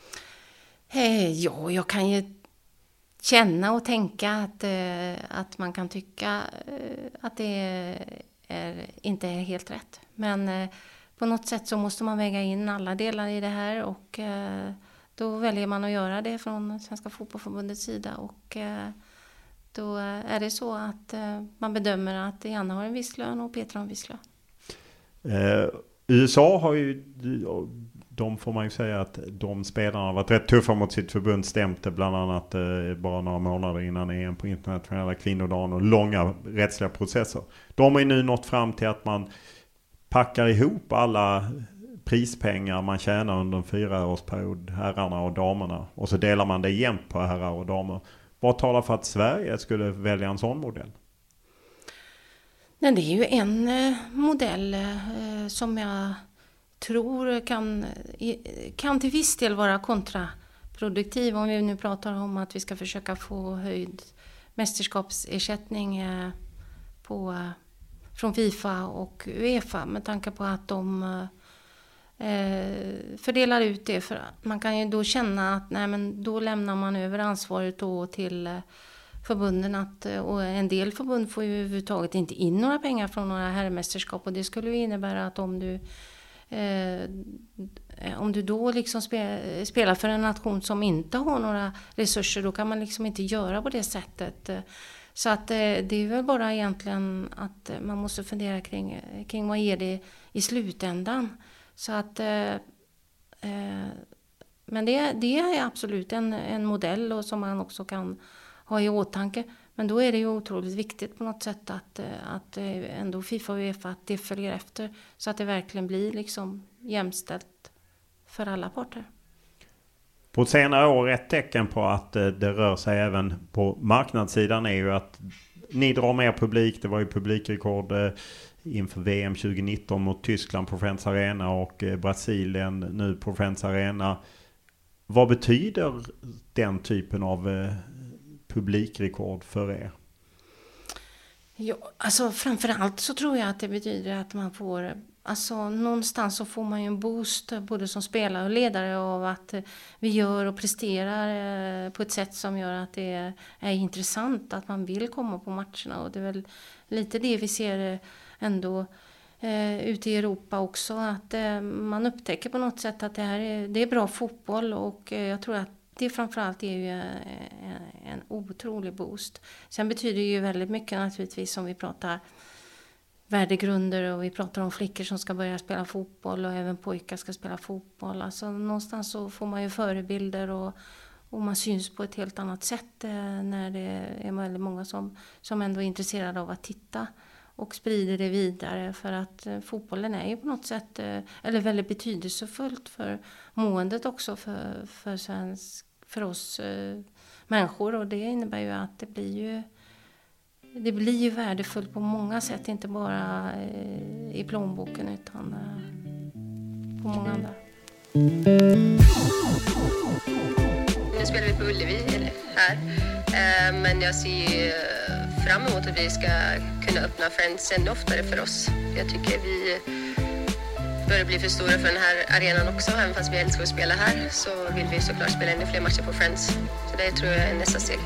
Eh, ja, jag kan ju känna och tänka att, eh, att man kan tycka eh, att det är, inte är helt rätt. Men eh, på något sätt så måste man väga in alla delar i det här och eh, då väljer man att göra det från Svenska fotbollförbundets sida och eh, då är det så att eh, man bedömer att Janne har en viss lön och Peter har en viss lön. Eh, U S A har ju... De får man ju säga att de spelarna har varit rätt tuffa mot sitt förbund, stämte bland annat eh, bara några månader innan E M på internationella kvinnodagen och långa rättsliga processer. De har ju nu nått fram till att man packar ihop alla prispengar man tjänar under en fyraårsperiod, herrarna och damerna. Och så delar man det jämnt på herrar och damer. Vad talar för att Sverige skulle välja en sån modell? Nej, det är ju en eh, modell eh, som jag tror kan, kan till viss del vara kontraproduktiv. Om vi nu pratar om att vi ska försöka få höjd mästerskapsersättning eh, på, eh, från FIFA och UEFA, med tanke på att de eh, fördelar ut det. För man kan ju då känna att nej, men då lämnar man över ansvaret då till eh, förbunden, att, och en del förbund får ju överhuvudtaget inte in några pengar från några herrmästerskap, och det skulle ju innebära att om du eh, om du då liksom spe, spelar för en nation som inte har några resurser, då kan man liksom inte göra på det sättet. Så att eh, det är väl bara egentligen att man måste fundera kring, kring vad är det i slutändan. Så att eh, eh, men det, det är absolut en, en modell och som man också kan ha i åtanke. Men då är det ju otroligt viktigt på något sätt att, att ändå FIFA och UEFA, att det följer efter, så att det verkligen blir liksom jämställt för alla parter. På senare år, ett tecken på att det rör sig även på marknadssidan är ju att ni drar mer publik. Det var ju publikrekord inför V M tjugonitton mot Tyskland på Friends Arena och Brasilien nu på Friends Arena. Vad betyder den typen av publikrekord för er? Ja, alltså framförallt så tror jag att det betyder att man får, alltså någonstans så får man ju en boost både som spelare och ledare av att vi gör och presterar på ett sätt som gör att det är, är intressant, att man vill komma på matcherna, och det är väl lite det vi ser ändå eh, ute i Europa också, att eh, man upptäcker på något sätt att det här är, det är bra fotboll, och eh, jag tror att det framförallt är ju en, en otrolig boost. Sen betyder det ju väldigt mycket naturligtvis om vi pratar värdegrunder och vi pratar om flickor som ska börja spela fotboll och även pojkar ska spela fotboll. Alltså någonstans så får man ju förebilder och, och man syns på ett helt annat sätt när det är väldigt många som, som ändå är intresserade av att titta och sprider det vidare, för att fotbollen är ju på något sätt eller väldigt betydelsefullt för måendet också för, för, svensk, för oss eh, människor, och det innebär ju att det blir ju det blir ju värdefullt på många sätt, inte bara eh, i plånboken utan eh, på många andra. Nu spelar vi på Ullevi här, eh, men jag ser fram emot att vi ska kunna öppna Friends ännu oftare för oss. Jag tycker vi börjar bli för stora för den här arenan också. Även fast vi älskar att spela här så vill vi såklart spela ännu fler matcher på Friends. Så det tror jag är nästa steg.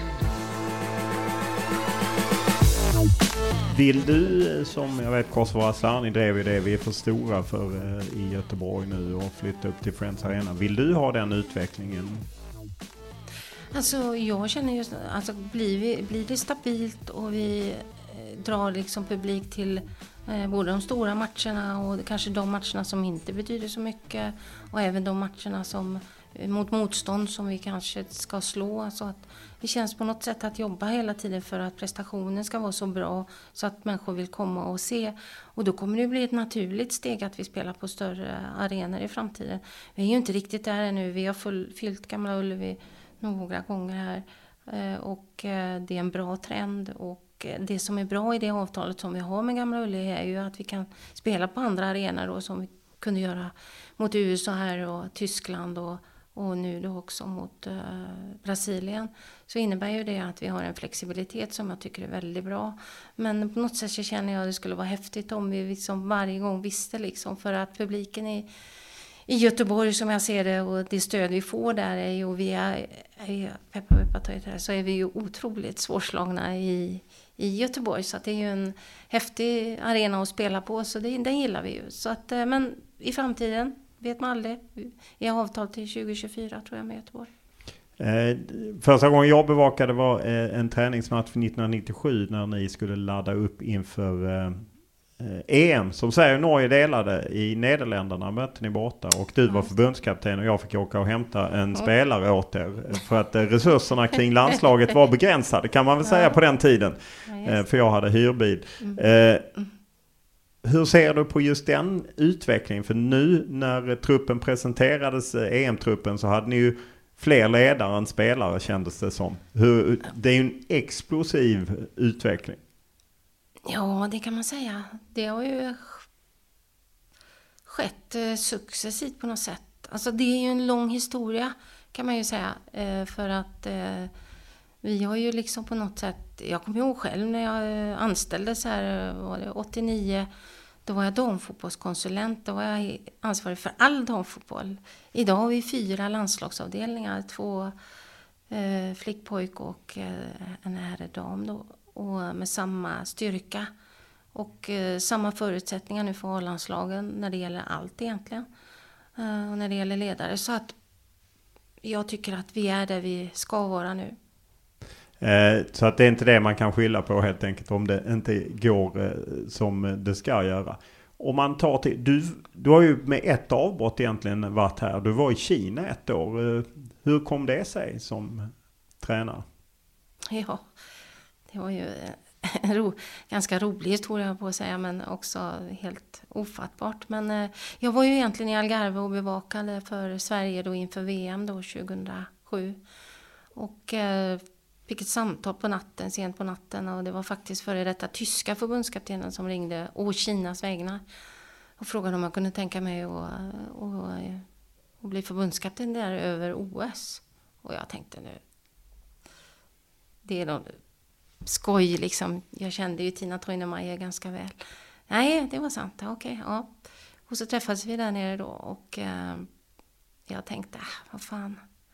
Vill du, som jag vet Kosovo Asllani drev ju det, vi är för stora för eh, i Göteborg nu och flytta upp till Friends Arena. Vill du ha den utvecklingen? Alltså jag känner just, alltså blir, vi, blir det stabilt och vi drar liksom publik till eh, både de stora matcherna och kanske de matcherna som inte betyder så mycket, och även de matcherna som mot motstånd som vi kanske ska slå, alltså att det känns på något sätt att jobba hela tiden för att prestationen ska vara så bra så att människor vill komma och se, och då kommer det bli ett naturligt steg att vi spelar på större arenor i framtiden. Vi är ju inte riktigt där ännu, vi har full, fyllt Gamla Ullevi några gånger här och det är en bra trend, och det som är bra i det avtalet som vi har med Gamla Ullevi är ju att vi kan spela på andra arenor då, som vi kunde göra mot U S A här och Tyskland och, och nu då också mot uh, Brasilien. Så innebär ju det att vi har en flexibilitet som jag tycker är väldigt bra. Men på något sätt så känner jag att det skulle vara häftigt om vi liksom varje gång visste liksom, för att publiken är i Göteborg som jag ser det och det stöd vi får där är ju, och vi är, är peppa, peppa, ta det här, så är vi ju otroligt svårslagna i, i Göteborg, så att det är ju en häftig arena att spela på, så det, den gillar vi ju. Så att, men i framtiden vet man aldrig, i avtal till tjugo tjugofyra tror jag med Göteborg. Eh, första gången jag bevakade var eh, en träningsmatch för nittonhundranittiosju när ni skulle ladda upp inför eh, E M som Sverige och Norge delade i Nederländerna, mötte ni borta och du var förbundskapten och jag fick åka och hämta en mm. spelare åt er för att resurserna kring landslaget var begränsade, kan man väl säga ja. på den tiden, ja, för jag hade hyrbil. Mm. Eh, hur ser du på just den utvecklingen? För nu när truppen presenterades, E M-truppen, så hade ni ju fler ledare än spelare kändes det som. Hur, det är ju en explosiv utveckling. Ja, det kan man säga. Det har ju skett eh, successivt på något sätt. Alltså det är ju en lång historia kan man ju säga. Eh, för att eh, vi har ju liksom på något sätt, jag kommer ihåg själv när jag anställdes här var det åttionio, då var jag damfotbollskonsulent, då var jag ansvarig för all damfotboll. Idag har vi fyra landslagsavdelningar, två eh, flickpojk och eh, en herredam då, och med samma styrka och eh, samma förutsättningar nu för A-landslagen när det gäller allt egentligen. Eh, och när det gäller ledare, så att jag tycker att vi är där vi ska vara nu. Eh, så att det är inte det man kan skylla på helt enkelt om det inte går eh, som det ska göra. Om man tar till, du, du har ju med ett avbrott egentligen varit här. Du var i Kina ett år. Eh, hur kom det sig som tränare? Ja, det var ju en ro, ganska rolig historia på att säga, men också helt ofattbart. Men eh, jag var ju egentligen i Algarve och bevakade för Sverige då inför V M då tjugohundrasju. Och eh, fick ett samtal på natten, sent på natten, och det var faktiskt före detta tyska förbundskaptenen som ringde å Kinas vägnar och frågade om jag kunde tänka mig att och, och, och bli förbundskapten där över O S. Och jag tänkte nu, det är någon skoj liksom. Jag kände ju Tina Treunemeyer ganska väl. Nej, det var sant. Okej, okay, ja. Och så träffades vi där nere då och eh, jag tänkte, ah, vad fan.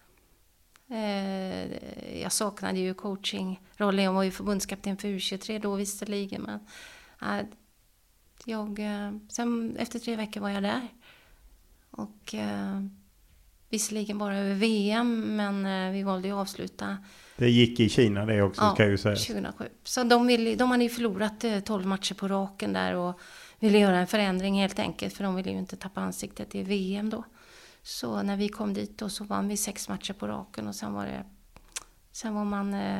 Eh, jag saknade ju coachingrollen. Jag var ju förbundskapten för U tjugotre då visserligen, men eh, jag, eh, sen efter tre veckor var jag där. Och eh, visserligen bara över V M, men eh, vi valde ju att avsluta. Det gick i Kina det också, ja, ska jag ju säga. tjugohundrasju. Så de, ville, de hade ju förlorat eh, tolv matcher på raken där och ville göra en förändring helt enkelt, för de ville ju inte tappa ansiktet i V M då. Så när vi kom dit då så vann vi sex matcher på raken och sen var det, sen var man eh,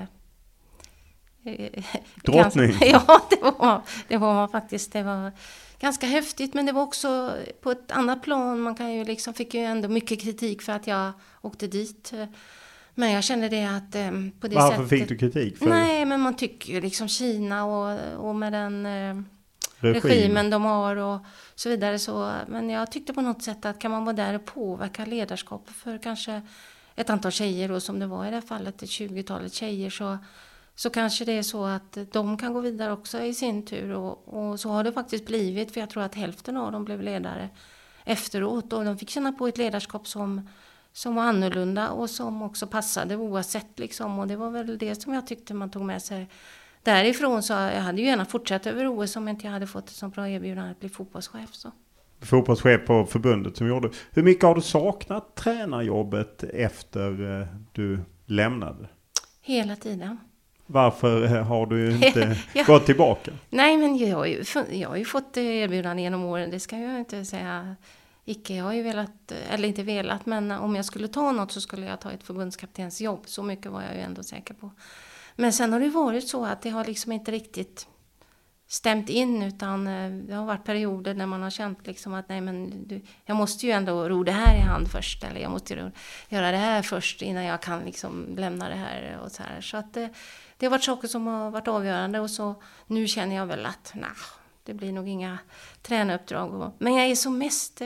drottning. Ganska, ja, det var, det var man faktiskt. Det var ganska häftigt, men det var också på ett annat plan. Man kan ju liksom, fick ju ändå mycket kritik för att jag åkte dit. Men jag kände det att eh, på det Varför sättet... fick du kritik? För? Nej, men man tycker ju liksom Kina och, och med den eh, Regim. regimen de har och så vidare. Så, men jag tyckte på något sätt att kan man vara där och påverka ledarskapet för kanske ett antal tjejer då, som det var i det här fallet, ett tjugotalet tjejer, så, så kanske det är så att de kan gå vidare också i sin tur. Och, och så har det faktiskt blivit, för jag tror att hälften av dem blev ledare efteråt. Och de fick känna på ett ledarskap som, som var annorlunda och som också passade oavsett liksom. Och det var väl det som jag tyckte man tog med sig därifrån. Så jag hade ju gärna fortsatt över O S om inte jag hade fått ett så bra erbjudande att bli fotbollschef. Så. Fotbollschef på förbundet som gjorde. Hur mycket har du saknat tränarjobbet efter eh, du lämnade? Hela tiden. Varför har du inte ja. gått tillbaka? Nej, men jag har ju, jag har ju fått erbjudanden genom åren. Det ska jag inte säga icke. Jag har ju velat, eller inte velat, men om jag skulle ta något så skulle jag ta ett förbundskaptens jobb. Så mycket var jag ju ändå säker på. Men sen har det varit så att det har liksom inte riktigt stämt in, utan det har varit perioder när man har känt liksom att nej, men du, jag måste ju ändå ro det här i hand först, eller jag måste ju göra det här först innan jag kan liksom lämna det här och så här. Så att det, det har varit saker som har varit avgörande, och så nu känner jag väl att nej, det blir nog inga tränuppdrag. Men jag är som mest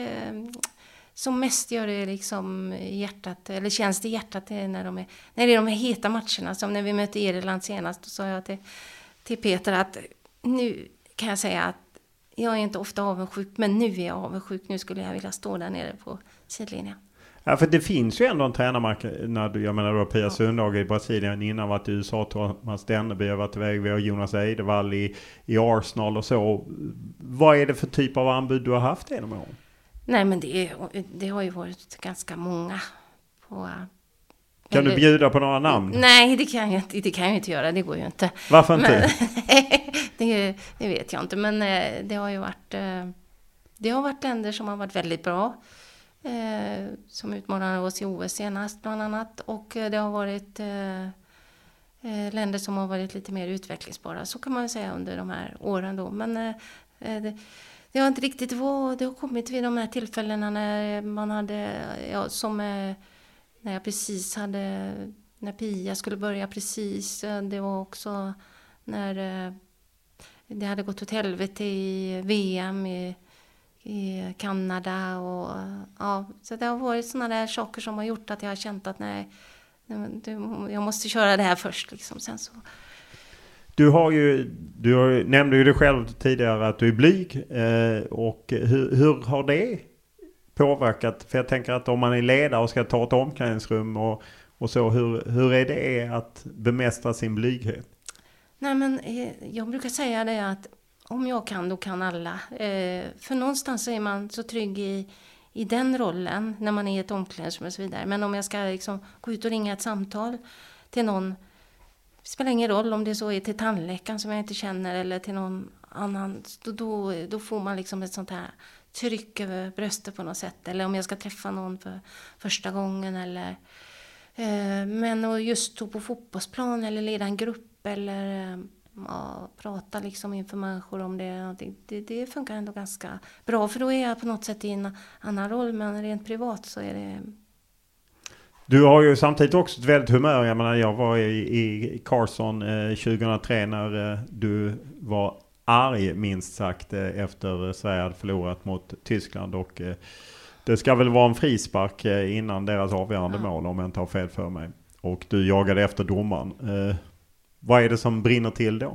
som mest gör det liksom i hjärtat, eller känns det i hjärtat när de är när det är de här heta matcherna, som när vi mötte Irland senast. Då sa jag till, till Peter att nu kan jag säga att jag är inte ofta avundsjuk, men nu är jag avundsjuk. Nu skulle jag vilja stå där nere på sidlinjen. Ja, för det finns ju ändå en tränarmarknad. Jag menar, du har Pia Sundhage i Brasilien, innan varit i U S A, Thomas Denneby har varit iväg, vi har Jonas Eidevall i, i Arsenal och så. Vad är det för typ av anbud du har haft genom åren? Nej, men det, är, det har ju varit ganska många på... Kan eller, du bjuda på några namn? Nej, det kan jag inte, det kan jag inte göra. Det går ju inte. Varför inte? Men, det, det vet jag inte. Men det har ju varit... Det har varit länder som har varit väldigt bra. Eh, som utmanade oss i O S senast bland annat. Och det har varit eh, länder som har varit lite mer utvecklingsbara. Så kan man säga under de här åren då. Men eh, det, det har inte riktigt varit... Det har kommit vid de här tillfällena när man hade... Ja, som... Eh, när jag precis hade, när Pia skulle börja precis. Det var också när det hade gått åt helvete i V M i, i Kanada. Och, ja, så det har varit sådana där saker som har gjort att jag har känt att nej, jag måste köra det här först. Liksom. Sen så. Du har ju, du har, nämnde ju det själv tidigare att du är blyg. Eh, och hur, hur har det påverkat? För jag tänker att om man är ledare och ska ta ett omklädningsrum och, och så, hur, hur är det att bemästra sin blyghet? Nej, men jag brukar säga det att om jag kan, då kan alla. Eh, för någonstans är man så trygg i, i den rollen när man är i ett omklädningsrum och så vidare. Men om jag ska liksom gå ut och ringa ett samtal till någon, det spelar ingen roll om det så är till tandläkaren som jag inte känner eller till någon annan, då, då, då får man liksom ett sånt här tryck över bröstet på något sätt. Eller om jag ska träffa någon för första gången eller eh, men att just stå på fotbollsplan eller leda en grupp eller ja, prata liksom inför människor om det, det, det funkar ändå ganska bra, för då är jag på något sätt i en annan roll, men rent privat så är det. Du har ju samtidigt också ett väldigt humör. Jag menar, jag var i, i Carson eh, tjugohundratre när eh, du var arg minst sagt eh, efter Sverige hade förlorat mot Tyskland, och eh, det ska väl vara en frispark eh, innan deras avgörande ja. mål om jag inte har fel för mig. Och du jagade efter domaren. Eh, vad är det som brinner till då?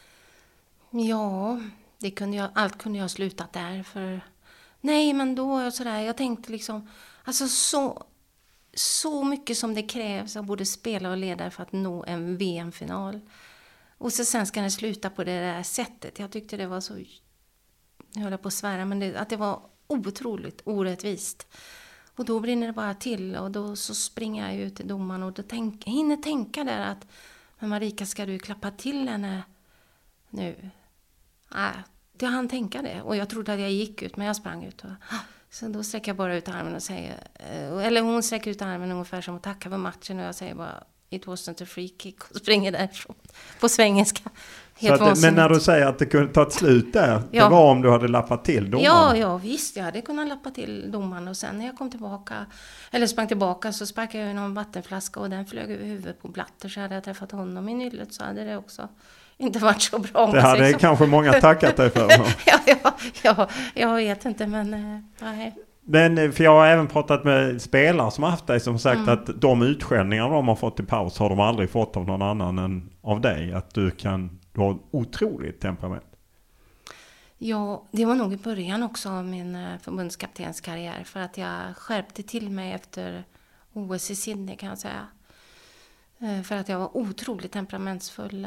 Ja, det kunde jag, allt kunde jag ha slutat där. För nej, men då var jag sådär, jag tänkte liksom, alltså så, så mycket som det krävs av både spelare och ledare för att nå en V M-final. Och så sen ska det sluta på det där sättet. Jag tyckte det var så, jag höll på att svära, men det, att det var otroligt orättvist. Och då brinner det bara till, och då så springer jag ut till domaren och då tänk, jag hinner tänka där att, men Marika, ska du klappa till henne nu? Nej, det hann tänka det. Och jag trodde att jag gick ut, men jag sprang ut. Och, så då sträcker jag bara ut armen och säger, eller hon sträcker ut armen ungefär som att tacka för matchen, och jag säger bara, it wasn't a free kick, och springer därifrån på svengelska. Helt så att, men när du säger att det kunde ta ett slut där, ja. det var om du hade lappat till domaren? Ja, ja visst, jag hade kunnat lappa till domaren, och sen när jag kom tillbaka, eller sprang tillbaka, så sparkade jag i någon vattenflaska och den flög över huvudet på Blatter, så hade jag träffat honom i nyllet, så hade det också inte varit så bra. Det hade kanske många tackat dig för. ja, ja, ja, jag vet inte, men nej. Men för jag har även pratat med spelare som har haft dig som sagt mm. att de utskällningar de har fått i paus har de aldrig fått av någon annan än av dig. Att du kan, du har otroligt temperament. Ja, det var nog i början också av min förbundskaptenskarriär, för att jag skärpte till mig efter O S i Sydney, kan jag säga. För att jag var otroligt temperamentsfull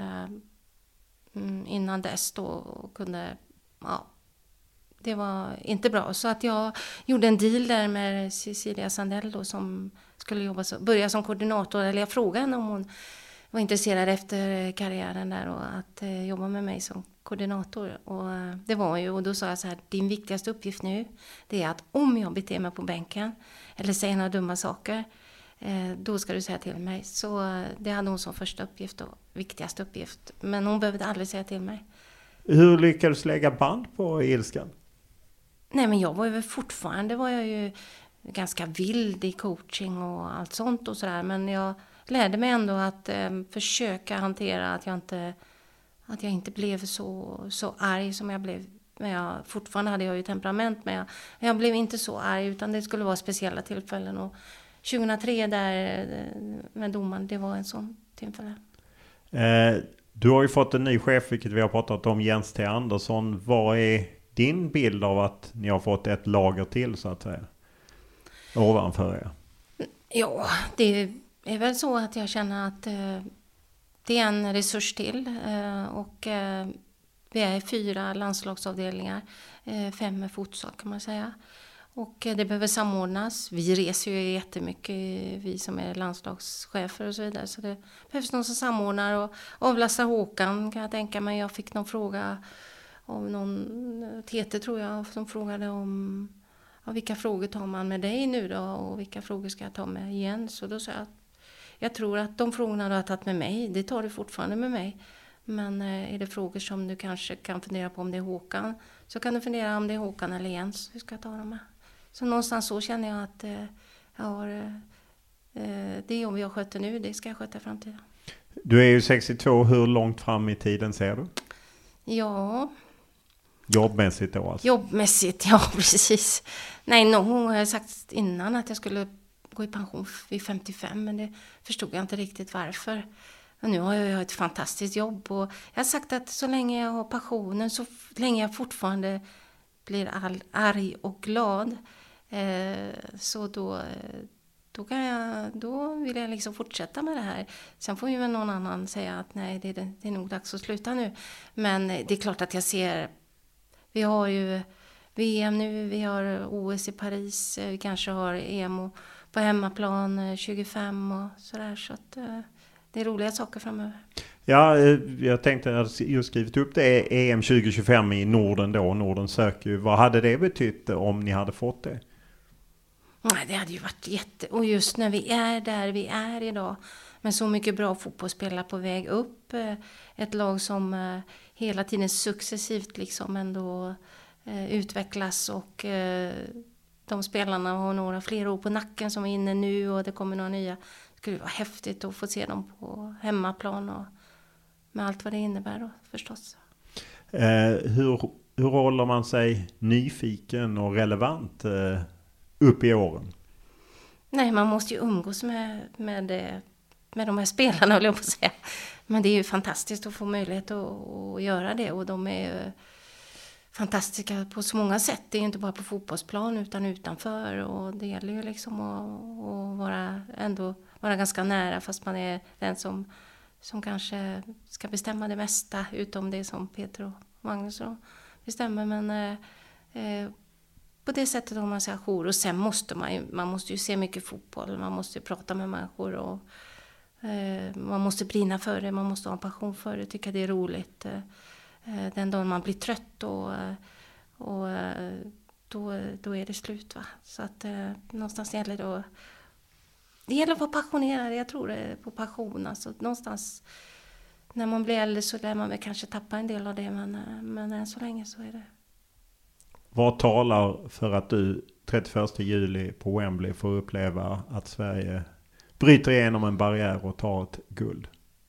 innan dess då, och kunde, ja, det var inte bra. Så att jag gjorde en deal där med Cecilia Sandell då, som skulle jobba så, börja som koordinator. Eller jag frågade henne om hon var intresserad efter karriären där och att eh, jobba med mig som koordinator. Och eh, det var ju, och då sa jag så här, din viktigaste uppgift nu, det är att om jag beter mig på bänken eller säger några dumma saker, eh, då ska du säga till mig. Så eh, det hade hon som första uppgift och viktigaste uppgift. Men hon behövde aldrig säga till mig. Hur lyckades du lägga band på ilskan? Nej, men jag var ju fortfarande var jag ju ganska vild i coaching och allt sånt och sådär. Men jag lärde mig ändå att eh, försöka hantera att jag inte, att jag inte blev så, så arg som jag blev. Men jag, fortfarande hade jag ju temperament, men jag, jag blev inte så arg, utan det skulle vara speciella tillfällen. Och tjugohundratre där med domaren, det var en sån tillfälle. Eh, du har ju fått en ny chef, vilket vi har pratat om, Jens T. Andersson. Vad är din bild av att ni har fått ett lager till, så att säga, ovanför er? Ja, det är väl så att jag känner att eh, det är en resurs till. Eh, och eh, vi är fyra landslagsavdelningar, eh, fem med fotsak kan man säga. Och eh, det behöver samordnas. Vi reser ju jättemycket, vi som är landslagschefer och så vidare. Så det behövs någon som samordnar och avlastar Håkan, kan jag tänka mig. Jag fick någon fråga av någon, Tete tror jag, som frågade om ja, vilka frågor tar man med dig nu då, och vilka frågor ska jag ta med Jens. Och då sa jag att jag tror att de frågorna du har tagit med mig, det tar du fortfarande med mig. Men är det frågor som du kanske kan fundera på om det är Håkan, så kan du fundera om det är Håkan eller Jens, hur ska jag ta dem med. Så någonstans så känner jag att jag har eh, det jobb jag sköter nu, det ska jag sköta i framtiden. Du är ju sextiotvå, hur långt fram i tiden ser du? Ja... Jobbmässigt då alltså? Jobbmässigt, ja precis. Nej, någon gång har jag sagt innan att jag skulle gå i pension vid femtiofem, men det förstod jag inte riktigt varför. Och nu har jag ett fantastiskt jobb och jag har sagt att så länge jag har passionen, så länge jag fortfarande blir all, arg och glad, eh, så då, då, kan jag, då vill jag liksom fortsätta med det här. Sen får ju väl någon annan säga att nej, det är, det är nog dags att sluta nu. Men det är klart att jag ser, vi har ju V M nu, vi har O S i Paris, vi kanske har E M på hemmaplan tjugofem och sådär, så att det är roliga saker framöver. Ja, jag tänkte, jag har just skrivit upp det, E M tjugo tjugofem i Norden då, Norden söker ju. Vad hade det betytt om ni hade fått det? Nej, det hade ju varit jätte... Och just när vi är där vi är idag, med så mycket bra fotbollsspelare på väg upp, ett lag som hela tiden successivt liksom ändå utvecklas, och de spelarna har några fler år på nacken som är inne nu och det kommer några nya. Det skulle vara häftigt att få se dem på hemmaplan och med allt vad det innebär då, förstås. Eh, hur, hur håller man sig nyfiken och relevant eh, upp i åren? Nej, man måste ju umgås med, med, med de här spelarna, vill jag på säga. Men det är ju fantastiskt att få möjlighet att, att göra det, och de är ju fantastiska på så många sätt. Det är inte bara på fotbollsplan utan utanför, och det gäller ju liksom att, att vara, ändå vara ganska nära, fast man är den som, som kanske ska bestämma det mesta, utom det som Peter och Magnus bestämmer. Men eh, på det sättet har man sig ajour, och sen måste man ju, man måste ju se mycket fotboll, man måste ju prata med människor, och eh, man måste brinna för det, man måste ha en passion för det, tycka det är roligt. Eh, Den dagen man blir trött och, och då, då är det slut, va? Så att eh, någonstans gäller det att, det gäller att vara passionerad. Jag tror det är på passion. Alltså, någonstans när man blir äldre så lär man väl kanske tappa en del av det, men, men än så länge så är det. Vad talar för att du trettioförsta juli på Wembley får uppleva att Sverige bryter igenom en barriär och tar ett guld?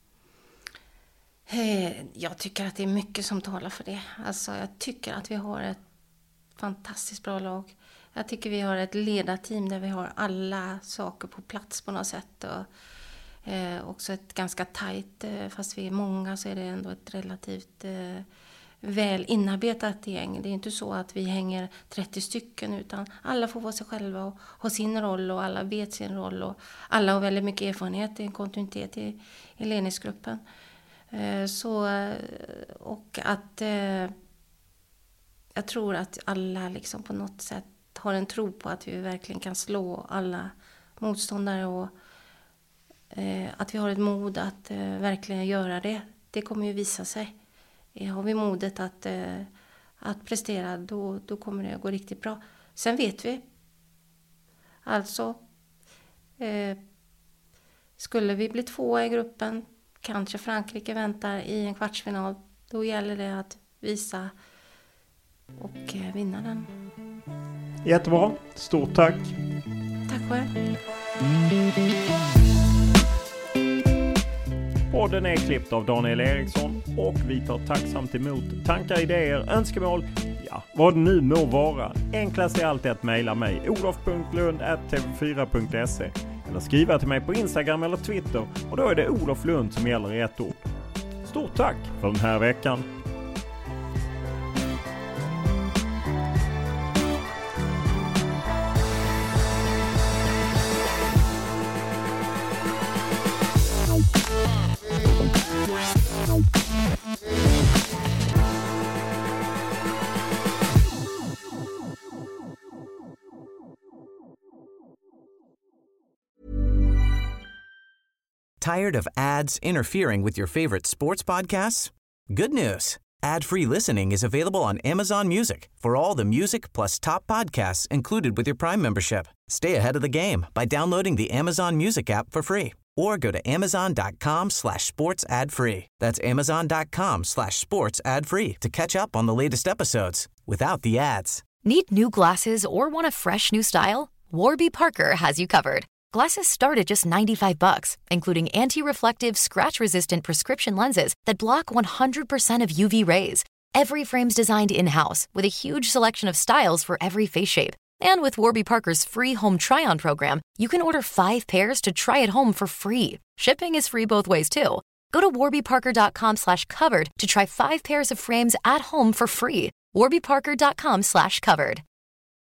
Jag tycker att det är mycket som talar för det. Alltså, jag tycker att vi har ett fantastiskt bra lag. Jag tycker vi har ett ledarteam där vi har alla saker på plats på något sätt. Och, eh, också ett ganska tajt, eh, fast vi är många så är det ändå ett relativt eh, väl inarbetat gäng. Det är inte så att vi hänger trettio stycken, utan alla får vara sig själva och ha sin roll, och alla vet sin roll, och alla har väldigt mycket erfarenhet, en kontinuitet i, i ledningsgruppen. Så, och att eh, jag tror att alla liksom på något sätt har en tro på att vi verkligen kan slå alla motståndare, och eh, att vi har ett mod att eh, verkligen göra det. Det kommer ju visa sig. Eh, har vi modet att, eh, att prestera, då, då kommer det att gå riktigt bra. Sen vet vi, alltså eh, skulle vi bli tvåa i gruppen, kanske Frankrike väntar i en kvartsfinal, då gäller det att visa och vinna den. Jättebra. Stort tack. Tack själv. Podden är klippt av Daniel Eriksson, och vi tar tacksamt emot tankar, idéer, önskemål, ja, vad det nu må vara. Enklast är alltid att mejla mig olof punkt lund at t v fyra punkt se eller skriva till mig på Instagram eller Twitter, och då är det Olof Lund som gäller i ett ord. Stort tack för den här veckan. Tired of ads interfering with your favorite sports podcasts? Good news. Ad-free listening is available on Amazon Music for all the music plus top podcasts included with your Prime membership. Stay ahead of the game by downloading the Amazon Music app for free, or go to amazon.com slash sports ad free. That's amazon.com slash sports ad free to catch up on the latest episodes without the ads. Need new glasses or want a fresh new style? Warby Parker has you covered. Glasses start at just ninety-five bucks, including anti-reflective, scratch-resistant prescription lenses that block one hundred percent of U V rays. Every frame's designed in-house with a huge selection of styles for every face shape. And with Warby Parker's free home try-on program, you can order five pairs to try at home for free. Shipping is free both ways, too. Go to warbyparker.com slash covered to try five pairs of frames at home for free. warbyparker.com slash covered.